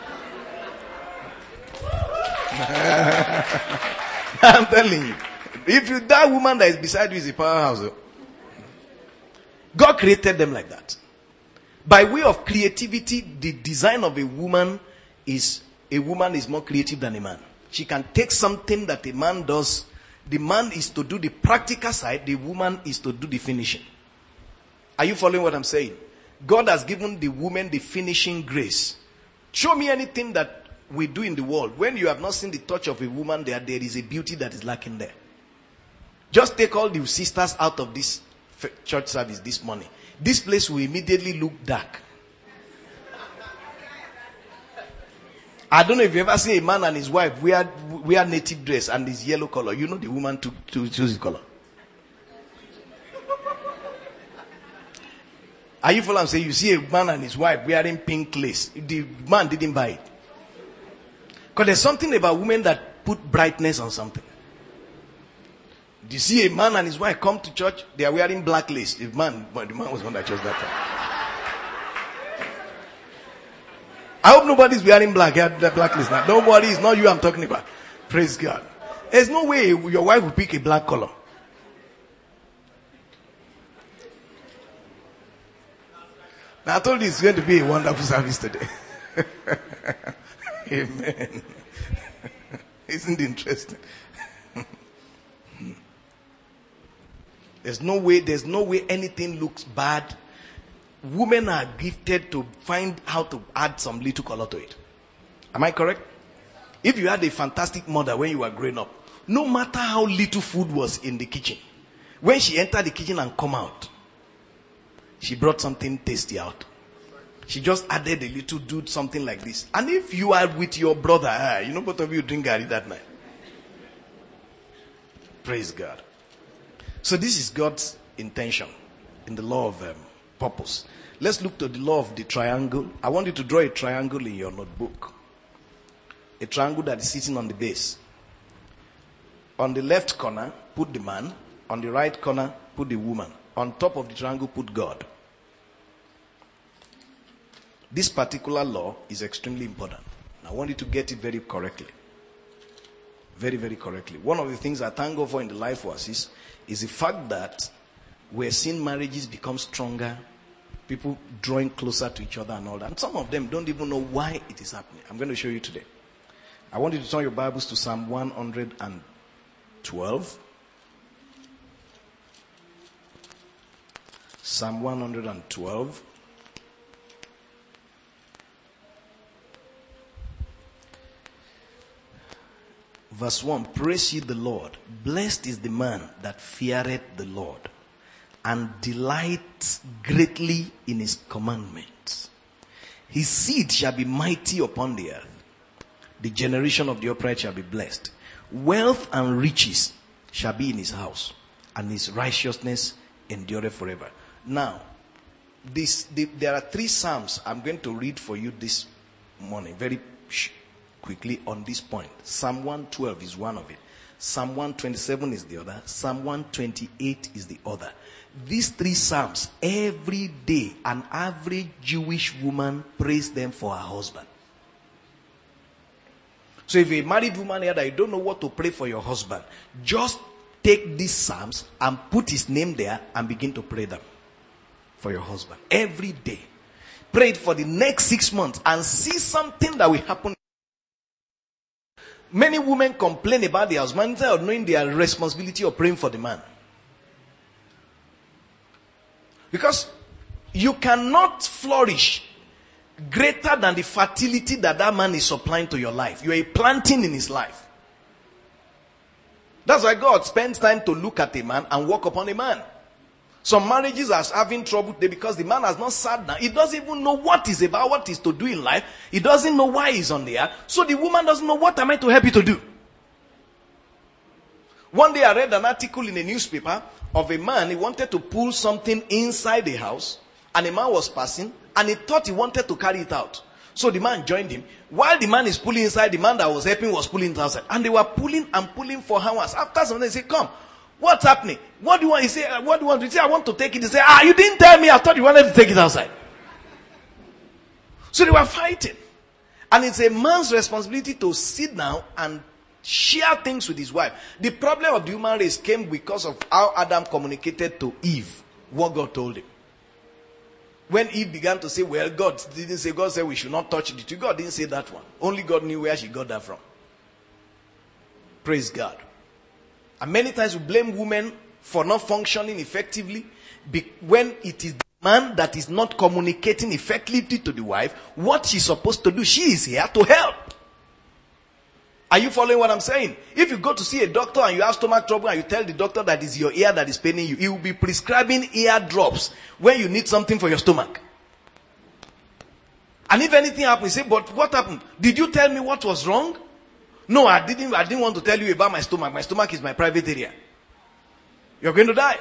Speaker 1: I'm telling you. If you, that woman that is beside you is a powerhouse. God created them like that. By way of creativity, the design of a woman is, a woman is more creative than a man. She can take something that a man does. The man is to do the practical side. The woman is to do the finishing. Are you following what I'm saying? God has given the woman the finishing grace. Show me anything that we do in the world. When you have not seen the touch of a woman there, there is a beauty that is lacking there. Just take all the sisters out of this church service this morning. This place will immediately look dark. I don't know if you ever see a man and his wife wear, wear native dress and this yellow color. You know the woman to, to choose the color. Are you following? Say you see a man and his wife wearing pink lace. The man didn't buy it. Because there's something about women that put brightness on something. Do you see a man and his wife come to church? They are wearing black lace. The man, the man was one that chose that time. I hope nobody's wearing black. Yeah, the black lace now. Nobody, it's not you I'm talking about. Praise God. There's no way your wife will pick a black color. Now I told you it's going to be a wonderful service today. Amen. Isn't it interesting? There's no way, there's no way anything looks bad. Women are gifted to find how to add some little color to it. Am I correct? If you had a fantastic mother when you were growing up, no matter how little food was in the kitchen, when she entered the kitchen and come out, she brought something tasty out. She just added a little, do something like this. And if you are with your brother, ah, you know both of you drink garri that night. Praise God. So this is God's intention in the law of um, purpose. Let's look to the law of the triangle. I want you to draw a triangle in your notebook. A triangle that is sitting on the base. On the left corner, put the man. On the right corner, put the woman. On top of the triangle, put God. This particular law is extremely important. I want you to get it very correctly. Very, very correctly. One of the things I thank God for in the life verses is the fact that we're seeing marriages become stronger, people drawing closer to each other and all that. And some of them don't even know why it is happening. I'm going to show you today. I want you to turn your Bibles to Psalm one hundred twelve. Psalm one hundred twelve. Verse one, praise ye the Lord. Blessed is the man that feareth the Lord and delights greatly in his commandments. His seed shall be mighty upon the earth. The generation of the upright shall be blessed. Wealth and riches shall be in his house, and his righteousness endureth forever. Now, this the, there are three psalms I'm going to read for you this morning, very quickly on this point. Psalm one twelve is one of it. Psalm one twenty-seven is the other. Psalm one twenty-eight is the other. These three psalms, every day, an average Jewish woman prays them for her husband. So if you're a married woman here that you don't know what to pray for your husband, just take these psalms and put his name there and begin to pray them for your husband. Every day. Pray it for the next six months and see something that will happen. Many women complain about their husband instead of knowing their responsibility of praying for the man. Because you cannot flourish greater than the fertility that that man is supplying to your life. You are a planting in his life. That's why God spends time to look at a man and work upon a man. Some marriages are having trouble today because the man has not sat down. He doesn't even know what is about, what is to do in life. He doesn't know why he's on the earth. So the woman doesn't know, what am I to help you to do? One day I read an article in a newspaper of a man. He wanted to pull something inside the house, and a man was passing, and he thought he wanted to carry it out. So the man joined him. While the man is pulling inside, the man that was helping was pulling it outside. And they were pulling and pulling for hours. After some time, they said, come, what's happening? What do you want? He said, what do you want? He said, I want to take it. He said, ah, you didn't tell me. I thought you wanted to take it outside. So they were fighting. And it's a man's responsibility to sit down and share things with his wife. The problem of the human race came because of how Adam communicated to Eve what God told him. When Eve began to say, well, God didn't say, God said we should not touch the tree. God didn't say that one. Only God knew where she got that from. Praise God. And many times we blame women for not functioning effectively when it is the man that is not communicating effectively to the wife what she's supposed to do. She is here to help. Are you following what I'm saying? If you go to see a doctor and you have stomach trouble and you tell the doctor that it's your ear that is paining you, he will be prescribing ear drops when you need something for your stomach. And if anything happens, you say, but what happened? Did you tell me what was wrong? No, I didn't, I didn't want to tell you about my stomach. My stomach is my private area. You're going to die.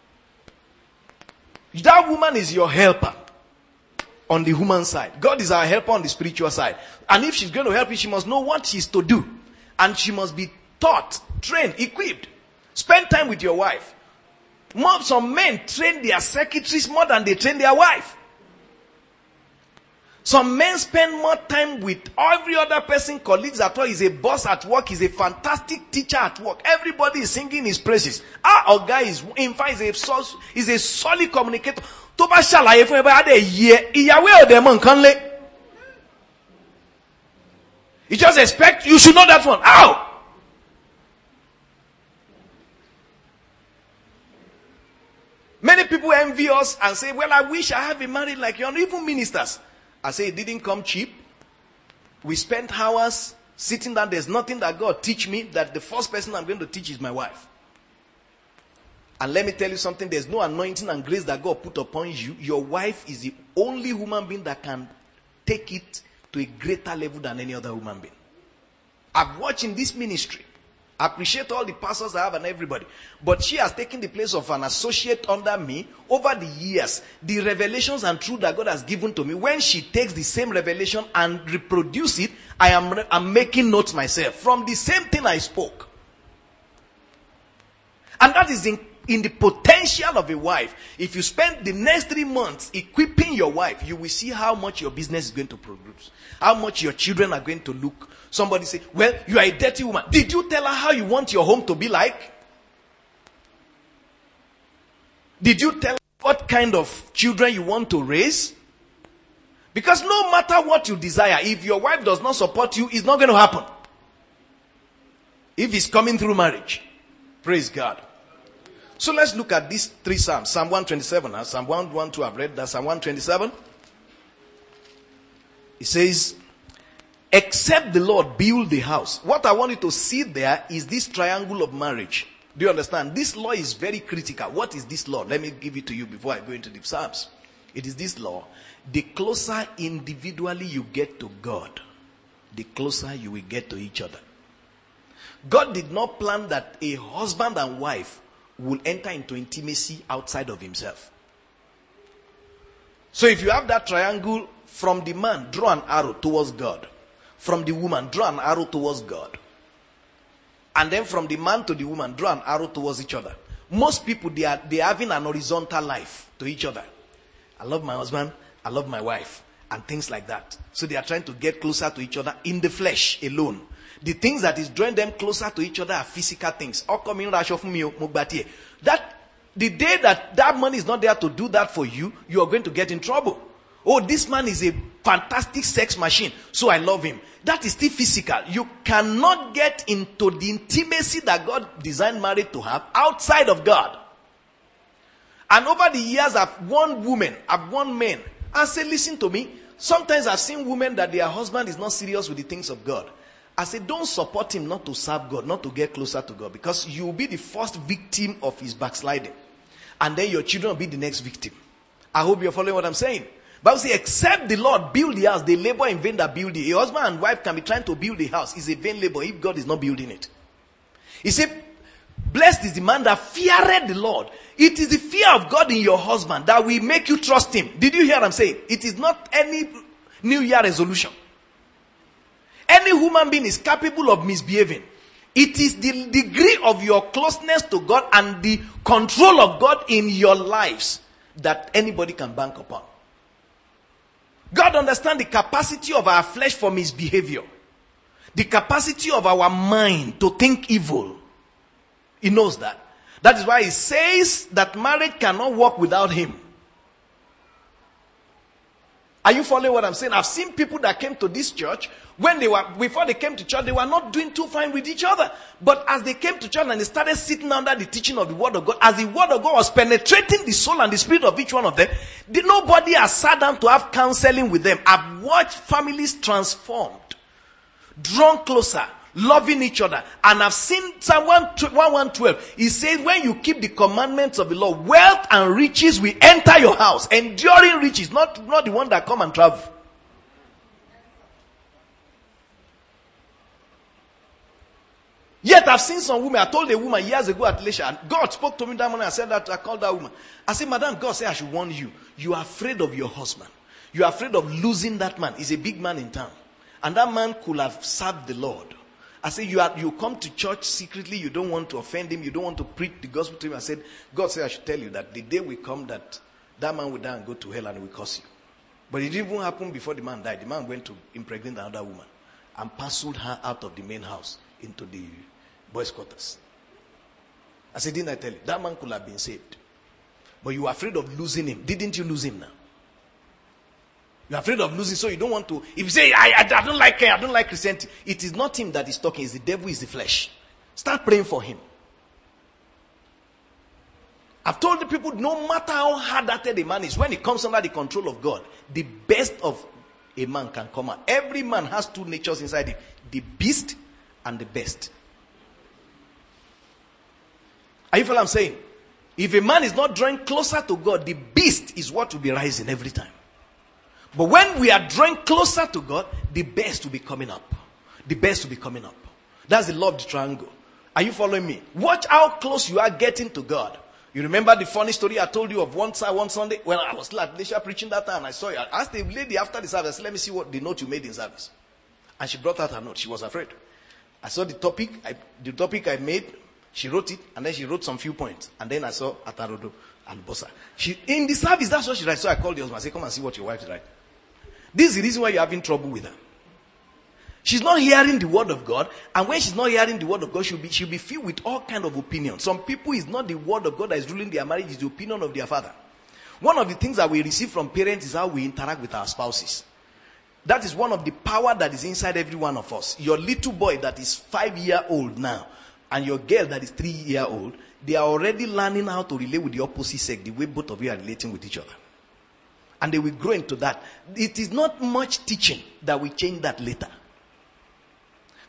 Speaker 1: That woman is your helper on the human side. God is our helper on the spiritual side. And if she's going to help you, she must know what she's to do. And she must be taught, trained, equipped. Spend time with your wife. More, some men train their secretaries more than they train their wife. Some men spend more time with every other person, colleagues at work. He's a boss at work. He's a fantastic teacher at work. Everybody is singing his praises. Ah, our guy is, in fact, he's a, he's a solid communicator. Toba ṣàlàyé fún everybody a year. Ìyàwó ọ̀dẹ̀ mọ̀ nǹkan lé. You just expect, you should know that one. Ow! Many people envy us and say, well, I wish I have a marriage like you. Even ministers. I say it didn't come cheap. We spent hours sitting down. There's nothing that God teach me that the first person I'm going to teach is my wife. And let me tell you something. There's no anointing and grace that God put upon you. Your wife is the only human being that can take it to a greater level than any other human being. I've watched in this ministry. I appreciate all the pastors I have and everybody. But she has taken the place of an associate under me over the years. The revelations and truth that God has given to me, when she takes the same revelation and reproduce it, I am I'm making notes myself from the same thing I spoke. And that is in, in the potential of a wife. If you spend the next three months equipping your wife, you will see how much your business is going to produce. How much your children are going to look. Somebody say, well, you are a dirty woman. Did you tell her how you want your home to be like? Did you tell her what kind of children you want to raise? Because no matter what you desire, if your wife does not support you, it's not going to happen. If it's coming through marriage. Praise God. So let's look at these three Psalms. Psalm one twenty-seven. Uh, Psalm one twelve, I've read that. Psalm one twenty-seven. It says, except the Lord build the house. What I want you to see there is this triangle of marriage. Do you understand? This law is very critical. What is this law? Let me give it to you before I go into the Psalms. It is this law. The closer individually you get to God, the closer you will get to each other. God did not plan that a husband and wife will enter into intimacy outside of himself. So if you have that triangle, from the man, draw an arrow towards God. From the woman, draw an arrow towards God. And then from the man to the woman, draw an arrow towards each other. Most people, they are, they are having an horizontal life to each other. I love my husband, I love my wife, and things like that. So they are trying to get closer to each other in the flesh alone. The things that is drawing them closer to each other are physical things. That the day that that money is not there to do that for you, you are going to get in trouble. Oh, this man is a fantastic sex machine, so I love him. That is still physical. You cannot get into the intimacy that God designed marriage to have outside of God. And over the years, I've warned women, I've warned men. I say, listen to me. Sometimes I've seen women that their husband is not serious with the things of God. I say, don't support him not to serve God, not to get closer to God, because you will be the first victim of his backsliding. And then your children will be the next victim. I hope you're following what I'm saying. Bible says, except the Lord build the house, they labor in vain that build it. A husband and wife can be trying to build a house. It's a vain labor if God is not building it. He said, blessed is the man that feareth the Lord. It is the fear of God in your husband that will make you trust him. Did you hear what I'm saying? It is not any New Year resolution. Any human being is capable of misbehaving. It is the degree of your closeness to God and the control of God in your lives that anybody can bank upon. God understands the capacity of our flesh for misbehavior. The capacity of our mind to think evil. He knows that. That is why he says that marriage cannot work without him. Are you following what I'm saying? I've seen people that came to this church, when they were, before they came to church, they were not doing too fine with each other. But as they came to church and they started sitting under the teaching of the word of God, as the word of God was penetrating the soul and the spirit of each one of them, did nobody has sat down to have counseling with them. I've watched families transformed, drawn closer, loving each other. And I've seen Psalm one twelve. He says, when you keep the commandments of the Lord, wealth and riches will enter your house. Enduring riches, not, not the one that come and travel. Yet I've seen some women. I told a woman years ago at Lesha, and God spoke to me that morning. I said that, I called that woman. I said, Madam, God said I should warn you. You are afraid of your husband. You are afraid of losing that man. He's a big man in town. And that man could have served the Lord. I said, you are, you come to church secretly. You don't want to offend him. You don't want to preach the gospel to him. I said, God said I should tell you that the day will come that that man will die and go to hell and will curse you. But it didn't even happen before the man died. The man went to impregnate another woman and parceled her out of the main house into the boys' quarters. I said, didn't I tell you? That man could have been saved. But you were afraid of losing him. Didn't you lose him now? You're afraid of losing, so you don't want to. If you say, I, I, I don't like her, I don't like Christianity, it is not him that is talking, it's the devil, it's the flesh. Start praying for him. I've told the people, no matter how hard-hearted a man is, when he comes under the control of God, the best of a man can come out. Every man has two natures inside him, the beast and the best. Are you following what I'm saying? If a man is not drawing closer to God, the beast is what will be rising every time. But when we are drawing closer to God, the best will be coming up. The best will be coming up. That's the law of the triangle. Are you following me? Watch how close you are getting to God. You remember the funny story I told you of one, one Sunday? When I was at Leisha preaching that time, I saw you. I asked the lady after the service, let me see what the note you made in service. And she brought out her note. She was afraid. I saw the topic, I, the topic I made. She wrote it, and then she wrote some few points. And then I saw Atarodo and Bossa. She, in the service, that's what she writes. So I called the husband. I said, come and see what your wife is writing. This is the reason why you're having trouble with her. She's not hearing the word of God. And when she's not hearing the word of God, she'll be, she'll be filled with all kinds of opinions. Some people, it's not the word of God that is ruling their marriage, it's the opinion of their father. One of the things that we receive from parents is how we interact with our spouses. That is one of the power that is inside every one of us. Your little boy that is five years old now, and your girl that is three years old, they are already learning how to relate with the opposite sex, the way both of you are relating with each other. And they will grow into that. It is not much teaching that will change that later.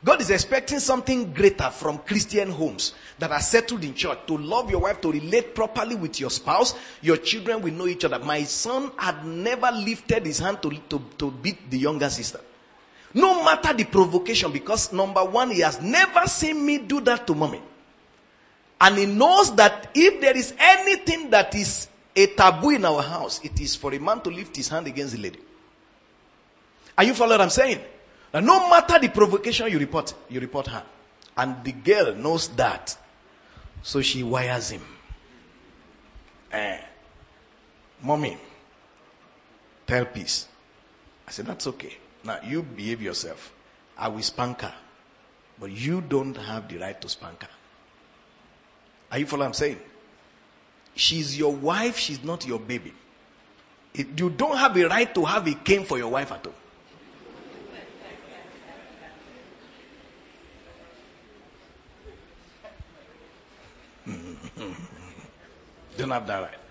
Speaker 1: God is expecting something greater from Christian homes that are settled in church. To love your wife, to relate properly with your spouse. Your children will know each other. My son had never lifted his hand to, to, to beat the younger sister. No matter the provocation, because number one, he has never seen me do that to mommy. And he knows that if there is anything that is a taboo in our house, it is for a man to lift his hand against the lady. Are you following what I'm saying? Now, no matter the provocation, you report, you report her. And the girl knows that. So she wires him. Eh, mommy, tell peace. I said, that's okay. Now, you behave yourself. I will spank her. But you don't have the right to spank her. Are you following what I'm saying? She's your wife. She's not your baby. It, you don't have a right to have a cane for your wife at all. Don't have that right.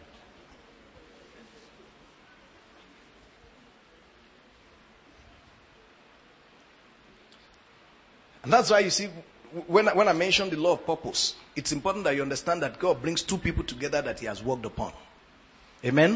Speaker 1: And that's why you see, when I, when I mention the law of purpose, it's important that you understand that God brings two people together that he has worked upon. Amen?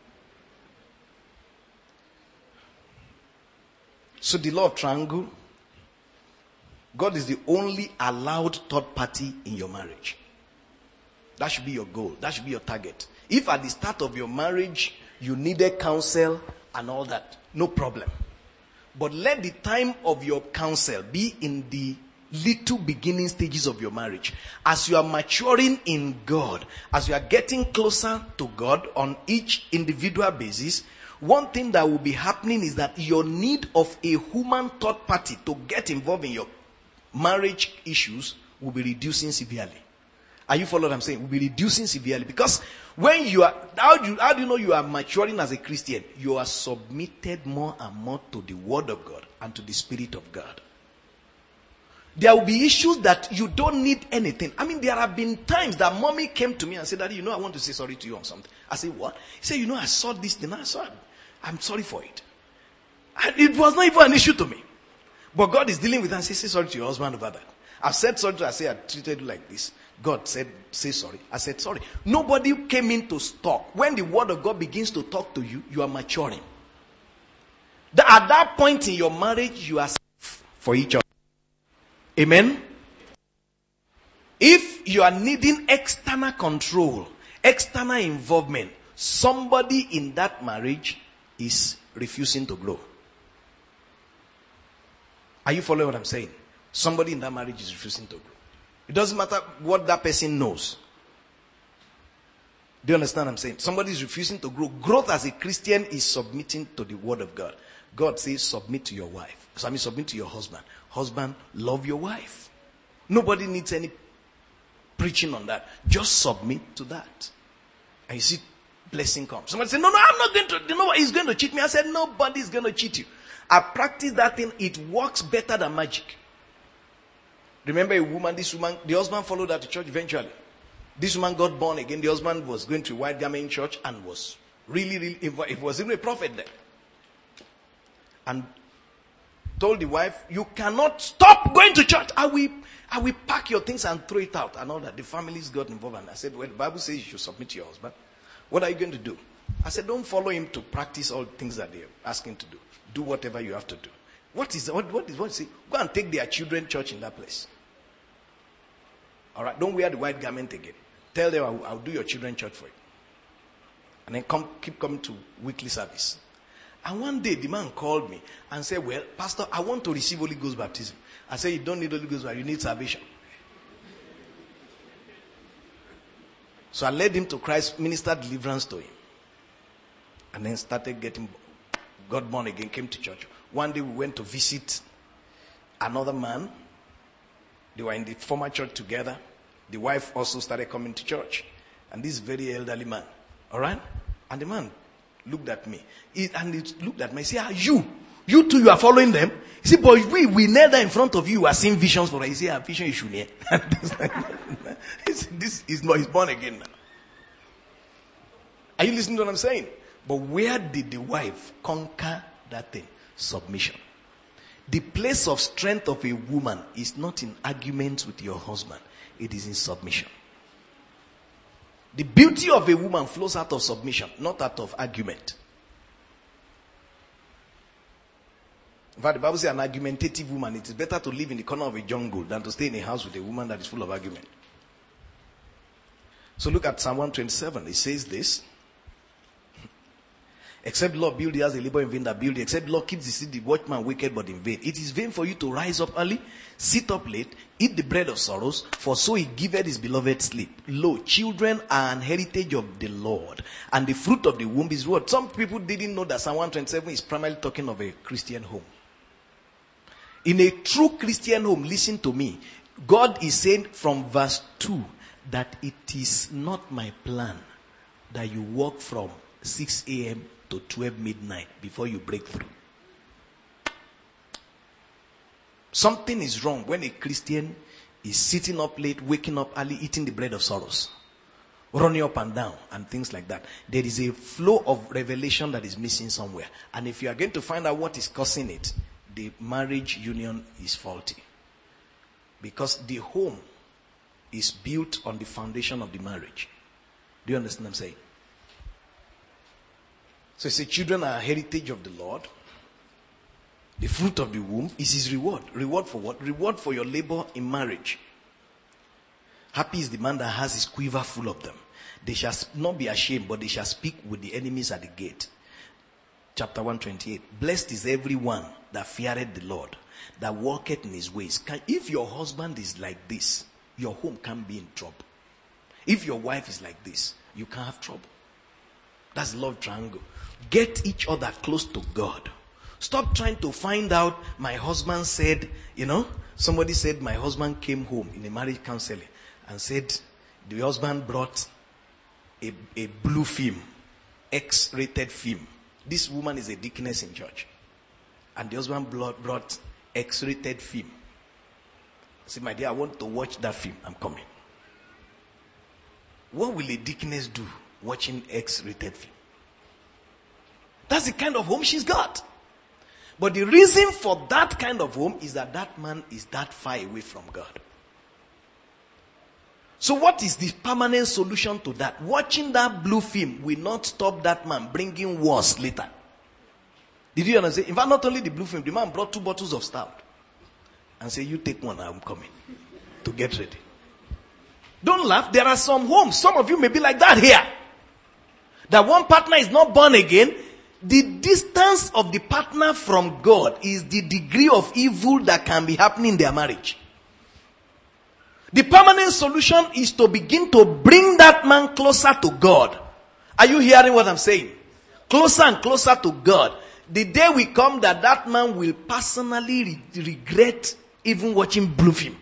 Speaker 1: So the law of triangle, God is the only allowed third party in your marriage. That should be your goal. That should be your target. If at the start of your marriage, you needed counsel and all that, no problem. But let the time of your counsel be in the little beginning stages of your marriage. As you are maturing in God, as you are getting closer to God on each individual basis, one thing that will be happening is that your need of a human third party to get involved in your marriage issues will be reducing severely. Are you following what I'm saying? Will be reducing severely. Because when you are, how do you, how do you know you are maturing as a Christian? You are submitted more and more to the Word of God and to the Spirit of God. There will be issues that you don't need anything. I mean, there have been times that mommy came to me and said, Daddy, you know, I want to say sorry to you on something. I said, what? He said, you know, I saw this thing. I saw it. I'm sorry for it. And it was not even an issue to me. But God is dealing with that and says, say sorry to your husband over that. I've said sorry to her. I say I treated you like this. God said, say sorry. I said sorry. Nobody came in to talk. When the word of God begins to talk to you, you are maturing. That at that point in your marriage, you are safe for each other. Amen? If you are needing external control, external involvement, somebody in that marriage is refusing to grow. Are you following what I'm saying? Somebody in that marriage is refusing to grow. It doesn't matter what that person knows. Do you understand what I'm saying? Somebody is refusing to grow. Growth as a Christian is submitting to the word of God. God says submit to your wife. So I mean submit to your husband. Husband, love your wife. Nobody needs any preaching on that. Just submit to that. And you see blessing comes. Somebody say, no, no, I'm not going to, you know what, he's going to cheat me. I said, nobody's going to cheat you. I practiced that thing. It works better than magic. Remember a woman, this woman, the husband followed her to church eventually. This woman got born again. The husband was going to a white garment church and was really, really, it was even a prophet there. And told the wife, you cannot stop going to church. I will, I will pack your things and throw it out and all that. The families got involved. And I said, well, the Bible says you should submit to your husband. What are you going to do? I said, don't follow him to practice all things that they're asking to do. Do whatever you have to do. What is, what, what is, what is it? Go and take their children church in that place. All right, don't wear the white garment again. Tell them I'll, I'll do your children church for you. And then come, keep coming to weekly service. And one day the man called me and said, well, Pastor, I want to receive Holy Ghost baptism. I said, you don't need Holy Ghost baptism, you need salvation. So I led him to Christ, ministered deliverance to him. And then started getting, got born again, came to church. One day we went to visit another man. They were in the former church together. The wife also started coming to church. And this very elderly man. All right? And the man looked at me. He, and he looked at me. He said, ah, you, you too, you are following them? He said, but we, we kneel there in front of you, you are seeing visions for us. He said, ah, vision you should hear. He said, this is not, he's born again now. Are you listening to what I'm saying? But where did the wife conquer that thing? Submission. The place of strength of a woman is not in arguments with your husband. It is in submission. The beauty of a woman flows out of submission, not out of argument. In fact, the Bible says an argumentative woman, it is better to live in the corner of a jungle than to stay in a house with a woman that is full of argument. So look at Psalm one twenty-seven. It says this. Except the Lord build the house, the labor in vain that build it. Except the Lord keeps the city, the watchman wicked but in vain. It is vain for you to rise up early, sit up late, eat the bread of sorrows, for so he giveth his beloved sleep. Lo, children are an heritage of the Lord, and the fruit of the womb is reward. Some people didn't know that Psalm one twenty-seven is primarily talking of a Christian home. In a true Christian home, listen to me, God is saying from verse two that it is not my plan that you walk from six a.m. to twelve midnight before you break through. Something is wrong when a Christian is sitting up late, waking up early, eating the bread of sorrows, running up and down and things like that. There is a flow of revelation that is missing somewhere. And if you are going to find out what is causing it, the marriage union is faulty. Because the home is built on the foundation of the marriage. Do you understand what I'm saying? So he said, children are a heritage of the Lord. The fruit of the womb is his reward. Reward for what? Reward for your labor in marriage. Happy is the man that has his quiver full of them. They shall not be ashamed, but they shall speak with the enemies at the gate. Chapter one twenty-eight. Blessed is everyone that feareth the Lord, that walketh in his ways. Can, if your husband is like this, your home can't be in trouble. If your wife is like this, you can't have trouble. That's love triangle. Get each other close to God. Stop trying to find out, my husband said, you know, somebody said my husband came home in a marriage counseling and said the husband brought a, a blue film, X-rated film. This woman is a deaconess in church. And the husband brought X-rated film. I said, my dear, I want to watch that film. I'm coming. What will a deaconess do watching X-rated film? That's the kind of home she's got. But the reason for that kind of home is that that man is that far away from God. So what is the permanent solution to that? Watching that blue film will not stop that man bringing wars later. Did you understand? In fact, not only the blue film, the man brought two bottles of stout and said, you take one, I'm coming to get ready. Don't laugh. There are some homes. Some of you may be like that here. That one partner is not born again. The distance of the partner from God is the degree of evil that can be happening in their marriage. The permanent solution is to begin to bring that man closer to God. Are you hearing what I'm saying? Closer and closer to God. The day will come that that man will personally re- regret even watching blue film.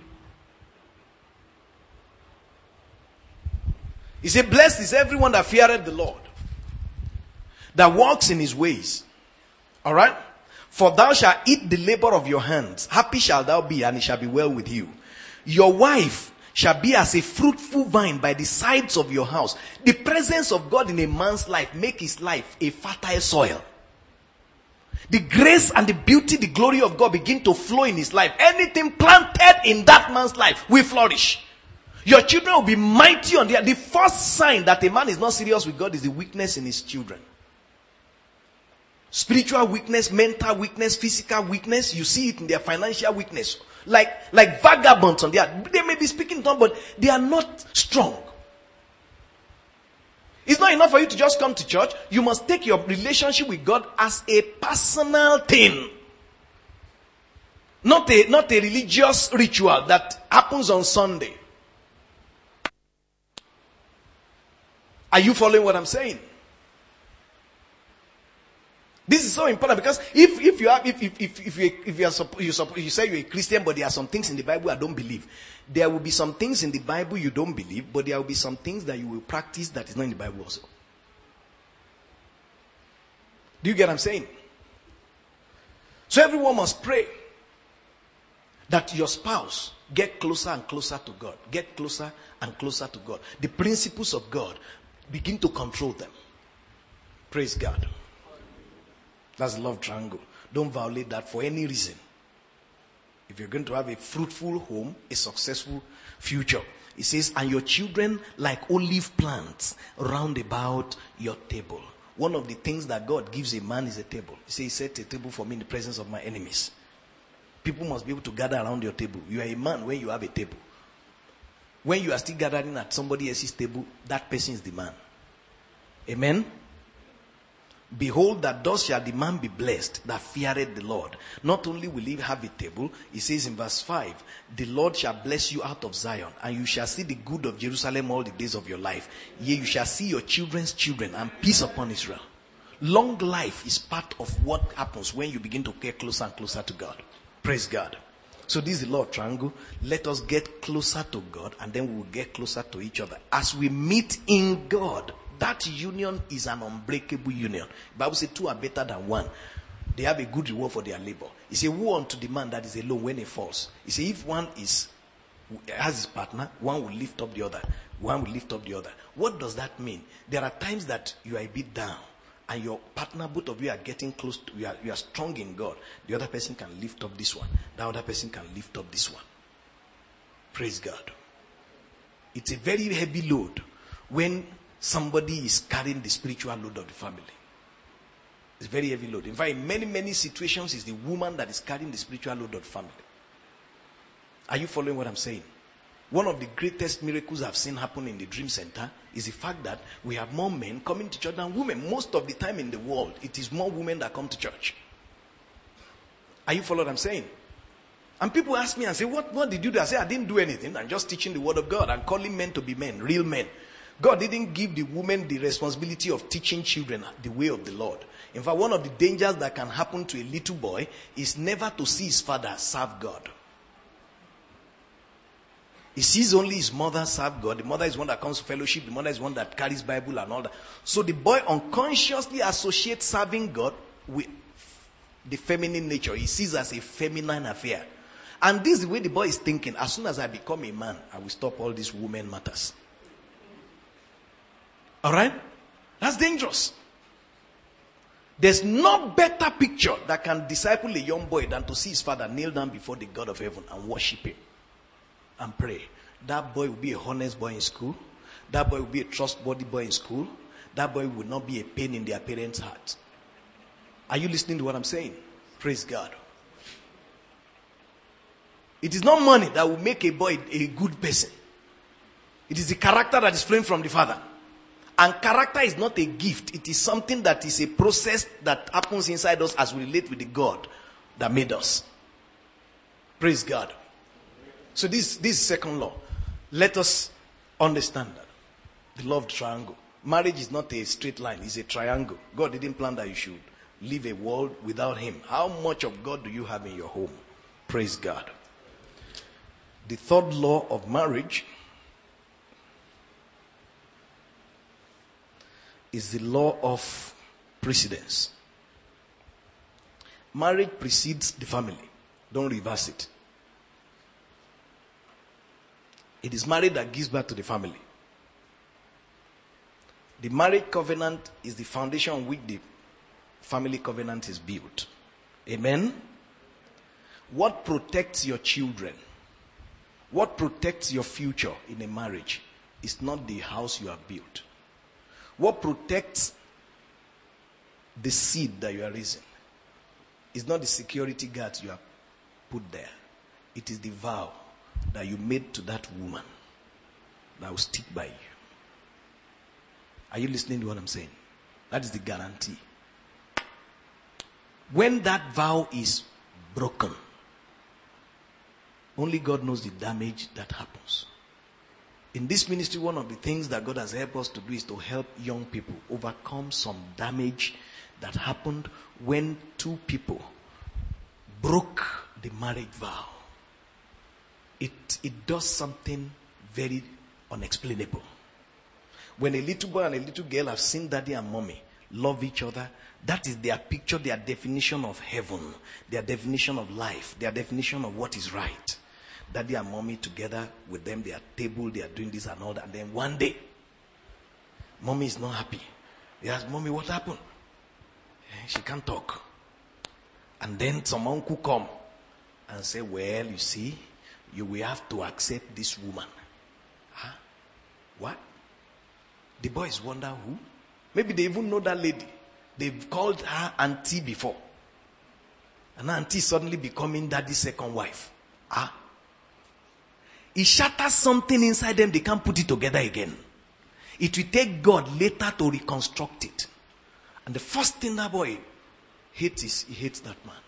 Speaker 1: He said, blessed is everyone that feareth the Lord, that walks in his ways. Alright? For thou shalt eat the labor of your hands. Happy shalt thou be, and it shall be well with you. Your wife shall be as a fruitful vine by the sides of your house. The presence of God in a man's life make his life a fertile soil. The grace and the beauty, the glory of God begin to flow in his life. Anything planted in that man's life will flourish. Your children will be mighty on the earth. The first sign that a man is not serious with God is the weakness in his children. Spiritual weakness, mental weakness, physical weakness. You see it in their financial weakness. Like, like vagabonds on the earth. They may be speaking tongues, but they are not strong. It's not enough for you to just come to church. You must take your relationship with God as a personal thing. Not a, not a religious ritual that happens on Sunday. Are you following what I'm saying? This is so important because if, if you are if if if, if you if you are you, you say you're a Christian, but there are some things in the Bible I don't believe. There will be some things in the Bible you don't believe, but there will be some things that you will practice that is not in the Bible also. Do you get what I'm saying? So everyone must pray that your spouse get closer and closer to God. Get closer and closer to God. The principles of God begin to control them. Praise God. That's love triangle. Don't violate that for any reason. If you're going to have a fruitful home, a successful future. It says, and your children like olive plants round about your table. One of the things that God gives a man is a table. He says, set a table for me in the presence of my enemies. People must be able to gather around your table. You are a man when you have a table. When you are still gathering at somebody else's table, that person is the man. Amen? Behold, that thus shall the man be blessed that feareth the Lord. Not only will he have a table, it says in verse five, the Lord shall bless you out of Zion, and you shall see the good of Jerusalem all the days of your life. Yea, you shall see your children's children, and peace upon Israel. Long life is part of what happens when you begin to get closer and closer to God. Praise God. So this is the law of triangle. Let us get closer to God, and then we will get closer to each other. As we meet in God, that union is an unbreakable union. The Bible says two are better than one. They have a good reward for their labor. He said, woe unto the man that is alone when he falls. He said, if one is has his partner, one will lift up the other. One will lift up the other. What does that mean? There are times that you are a bit down, and your partner, both of you are getting close to, you are, you are strong in God. The other person can lift up this one. The other person can lift up this one. Praise God. It's a very heavy load when somebody is carrying the spiritual load of the family. It's very heavy load. In fact, in many, many situations, it's the woman that is carrying the spiritual load of the family. Are you following what I'm saying? One of the greatest miracles I've seen happen in the Dream Center is the fact that we have more men coming to church than women. Most of the time in the world, it is more women that come to church. Are you following what I'm saying? And people ask me and say, what, what did you do? I say, I didn't do anything. I'm just teaching the word of God. I'm calling men to be men, real men. God didn't give the woman the responsibility of teaching children the way of the Lord. In fact, one of the dangers that can happen to a little boy is never to see his father serve God. He sees only his mother serve God. The mother is one that comes to fellowship. The mother is one that carries Bible and all that. So the boy unconsciously associates serving God with the feminine nature. He sees as a feminine affair. And this is the way the boy is thinking. As soon as I become a man, I will stop all these women matters. All right? That's dangerous. There's no better picture that can disciple a young boy than to see his father kneel down before the God of heaven and worship him and pray. That boy will be a honest boy in school. That boy will be a trustworthy boy in school. That boy will not be a pain in their parents' heart. Are you listening to what I'm saying? Praise God. It is not money that will make a boy a good person. It is the character that is flowing from the father. And character is not a gift. It is something that is a process that happens inside us as we relate with the God that made us. Praise God. So this, this second law. Let us understand that. The law of the triangle. Marriage is not a straight line. It's a triangle. God didn't plan that you should live a world without him. How much of God do you have in your home? Praise God. The third law of marriage is the law of precedence. Marriage precedes the family. Don't reverse it. It is marriage that gives birth to the family. The marriage covenant is the foundation on which the family covenant is built. Amen? What protects your children? What protects your future in a marriage is not the house you have built. What protects the seed that you are raising is not the security guards you have put there. It is the vow that you made to that woman that will stick by you. Are you listening to what I'm saying? That is the guarantee. When that vow is broken, only God knows the damage that happens. In this ministry, one of the things that God has helped us to do is to help young people overcome some damage that happened when two people broke the marriage vow. It, it does something very unexplainable. When a little boy and a little girl have seen daddy and mommy love each other, that is their picture, their definition of heaven, their definition of life, their definition of what is right. Daddy and mommy together with them, they are table, they are doing this and all that. And then one day, mommy is not happy. They ask, mommy, what happened? She can't talk. And then some uncle come and say, well, you see, you will have to accept this woman. Huh? What? The boys wonder who? Maybe they even know that lady. They've called her auntie before. And auntie suddenly becoming daddy's second wife. Ah. It shatters something inside them. They can't put it together again. It will take God later to reconstruct it. And the first thing that boy hates is he hates that man.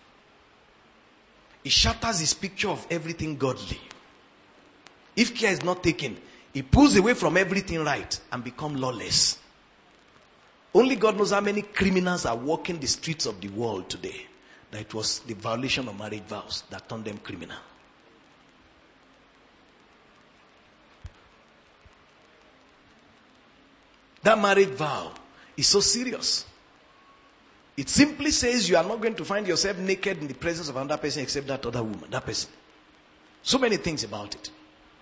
Speaker 1: It shatters his picture of everything godly. If care is not taken, he pulls away from everything right and becomes lawless. Only God knows how many criminals are walking the streets of the world today. That it was the violation of marriage vows that turned them criminal. That marriage vow is so serious. It simply says you are not going to find yourself naked in the presence of another person except that other woman, that person. So many things about it.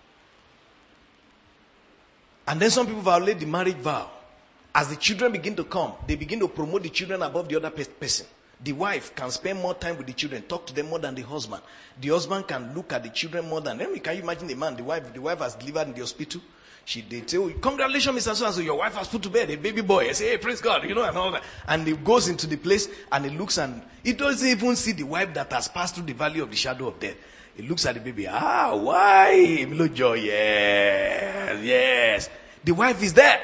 Speaker 1: And then some people violate the marriage vow. As the children begin to come, they begin to promote the children above the other pe- person. The wife can spend more time with the children, talk to them more than the husband. The husband can look at the children more than them. Can you imagine the man, the wife, the wife has delivered in the hospital. She they say, oh, congratulations, Mister So and so, your wife has put to bed a baby boy. I say, hey, praise God, you know, and all that. And he goes into the place and he looks and he doesn't even see the wife that has passed through the valley of the shadow of death. He looks at the baby. Ah, why? Look, joy, yes, yes. The wife is there.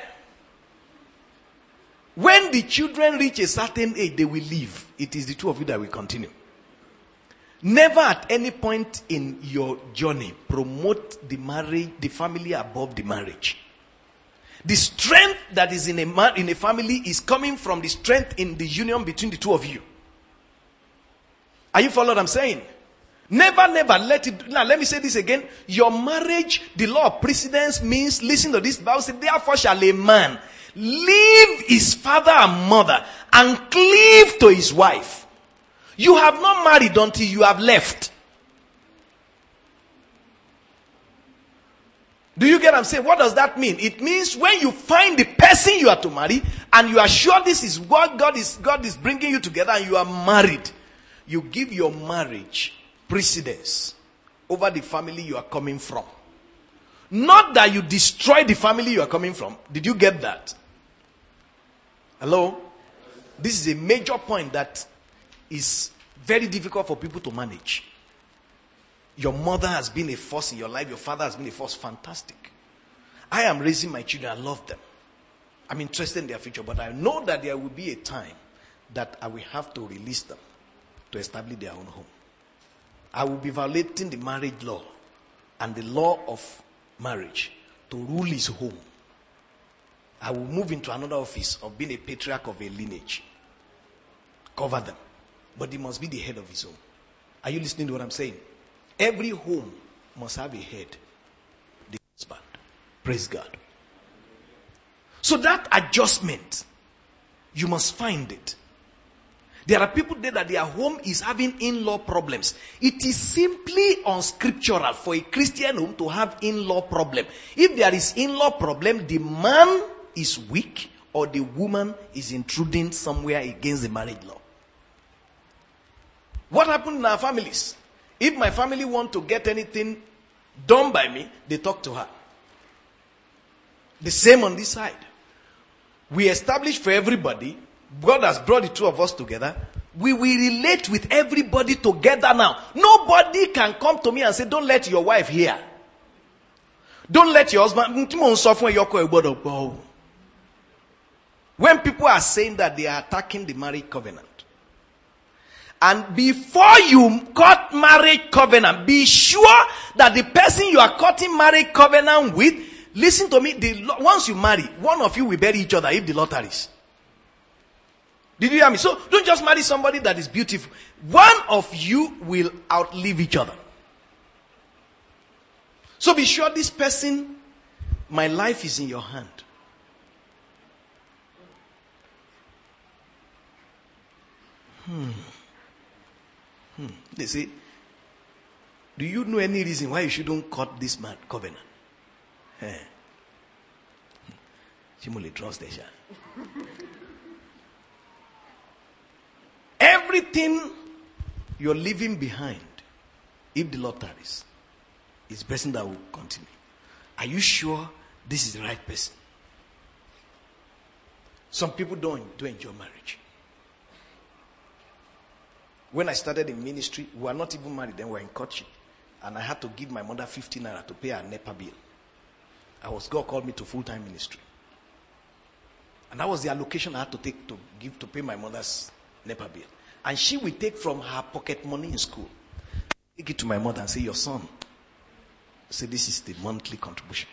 Speaker 1: When the children reach a certain age, they will leave. It is the two of you that will continue. Never at any point in your journey promote the marriage, the family above the marriage. The strength that is in a man, in a family is coming from the strength in the union between the two of you. Are you following what I'm saying? Never, never let it. Now, let me say this again. Your marriage, the law of precedence means, listen to this. The Bible says, therefore shall a man leave his father and mother and cleave to his wife. You have not married until you have left. Do you get what I'm saying? What does that mean? It means when you find the person you are to marry and you are sure this is what God is, God is bringing you together and you are married, you give your marriage precedence over the family you are coming from. Not that you destroy the family you are coming from. Did you get that? Hello? This is a major point that is very difficult for people to manage. Your mother has been a force in your life. Your father has been a force. Fantastic. I am raising my children. I love them. I'm interested in their future. But I know that there will be a time that I will have to release them to establish their own home. I will be violating the marriage law and the law of marriage to rule his home. I will move into another office of being a patriarch of a lineage. Cover them. But he must be the head of his home. Are you listening to what I'm saying? Every home must have a head. The husband. Praise God. So that adjustment, you must find it. There are people there that their home is having in-law problems. It is simply unscriptural for a Christian home to have in-law problem. If there is in-law problem, the man is weak or the woman is intruding somewhere against the marriage law. What happened in our families? If my family want to get anything done by me, they talk to her. The same on this side. We establish for everybody. God has brought the two of us together. We will relate with everybody together now. Nobody can come to me and say, don't let your wife hear. Don't let your husband. When people are saying that, they are attacking the marriage covenant. And before you cut marriage covenant, be sure that the person you are cutting marriage covenant with, listen to me, the, once you marry, one of you will bury each other if the law tarries. Did you hear me? So don't just marry somebody that is beautiful. One of you will outlive each other. So be sure this person, my life is in your hand. Hmm. Hmm. They say, do you know any reason why you shouldn't cut this man covenant? Eh. Everything you're leaving behind If the Lord tarries, it's the person that will continue. Are you sure this is the right person? Some people don't, don't enjoy marriage. When I started in ministry, we were not even married, then we were in courtship. And I had to give my mother fifty naira to pay her NEPA bill. I was, God called me to full-time ministry. And that was the allocation I had to take to give to pay my mother's NEPA bill. And she will take from her pocket money in school, take it to my mother and say, your son, say this is the monthly contribution.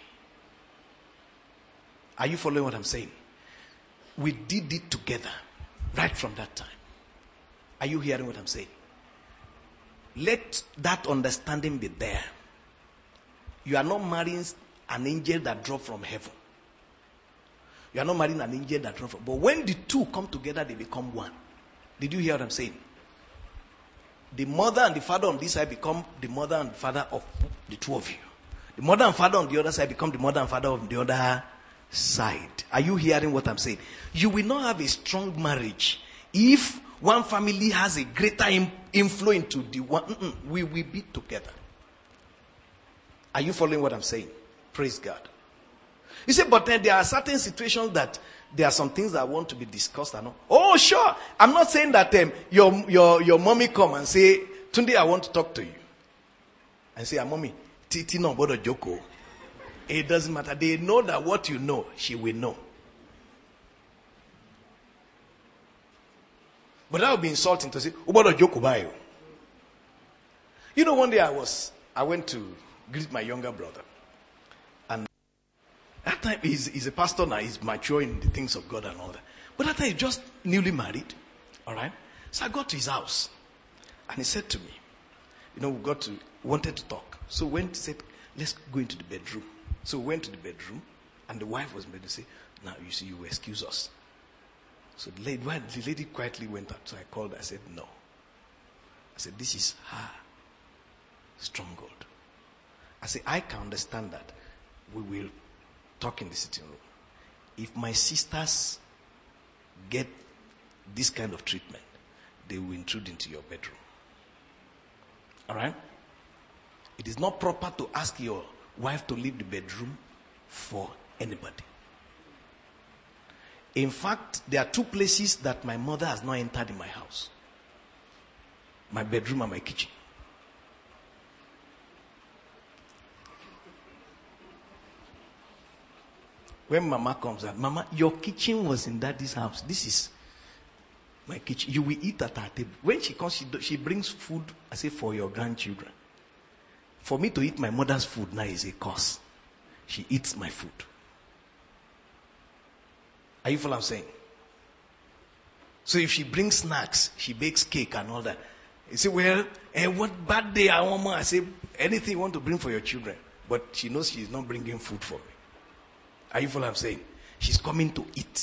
Speaker 1: Are you following what I'm saying? We did it together right from that time. Are you hearing what I'm saying? Let that understanding be there. You are not marrying an angel that dropped from heaven. You are not marrying an angel that dropped from. But when the two come together, they become one. Did you hear what I'm saying? The mother and the father on this side become the mother and father of the two of you. The mother and father on the other side become the mother and father of the other side. Are you hearing what I'm saying? You will not have a strong marriage if one family has a greater in, inflow into the one. Mm-mm, we will be together. Are you following what I'm saying? Praise God. You say, but then there are certain situations that there are some things that want to be discussed. And all. Oh, sure. I'm not saying that um, your your your mommy come and say, Tunde, I want to talk to you. And say, ah, mommy, Titi no bodo joko. It doesn't matter. They know that what you know, she will know. But that would be insulting to say, Ubodo joko bayo. You know, one day I was, I went to greet my younger brother. And that time he's, he's a pastor now, he's mature in the things of God and all that. But that time he's just newly married. All right. So I got to his house. And he said to me, you know, we got to, wanted to talk. So we went, said, let's go into the bedroom. So we went to the bedroom, and the wife was made to say, now you see, you will excuse us. So the lady, well, the lady quietly went out. So I called her, I said, no. I said, this is her stronghold. I said, I can understand that. We will talk in the sitting room. If my sisters get this kind of treatment, they will intrude into your bedroom. All right? It is not proper to ask your wife to leave the bedroom for anybody. In fact, there are two places that my mother has not entered in my house. My bedroom and my kitchen. When Mama comes out, Mama, your kitchen was in Daddy's house. This is my kitchen. You will eat at her table. When she comes, she, do, she brings food, I say, for your grandchildren. For me to eat my mother's food now is a curse. She eats my food. Are you following what I'm saying? So if she brings snacks, she bakes cake and all that. You say, well, eh, what bad day I want more? I say, anything you want to bring for your children. But she knows she's not bringing food for me. Are you following what I'm saying? She's coming to eat.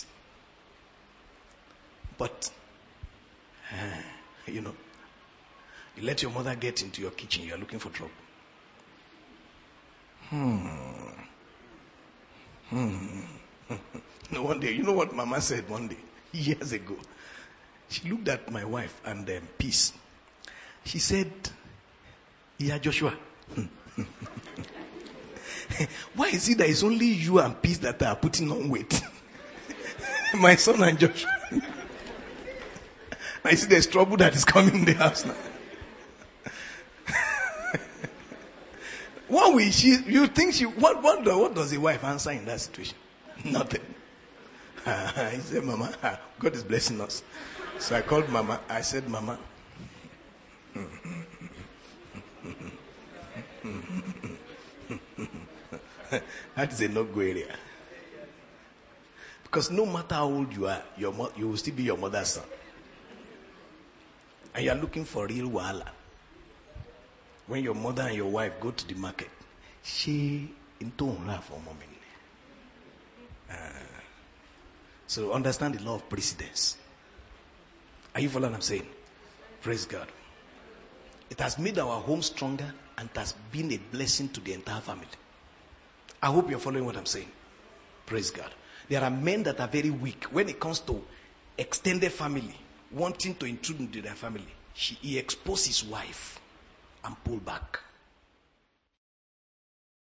Speaker 1: But, uh, you know, you let your mother get into your kitchen, you are looking for trouble. Hmm. Hmm. No, one day, you know what Mama said one day, years ago? She looked at my wife and um, peace. She said, yeah, Joshua. Why is it that it's only you and peace that are putting on weight? My son and Joshua. I see there's trouble that is coming in the house now. What will she, you think she, what, what, what does a wife answer in that situation? Nothing. He said, Mama, God is blessing us. So I called Mama. I said, Mama, that is a no-go area. Because no matter how old you are, your mo- you will still be your mother's son. And you are looking for real wahala. When your mother and your wife go to the market, she into her for a moment. Uh, so understand the law of precedence. Are you following what I'm saying? Praise God. It has made our home stronger and it has been a blessing to the entire family. I hope you're following what I'm saying. Praise God. There are men that are very weak when it comes to extended family, wanting to intrude into their family. She, he exposed his wife and pull back.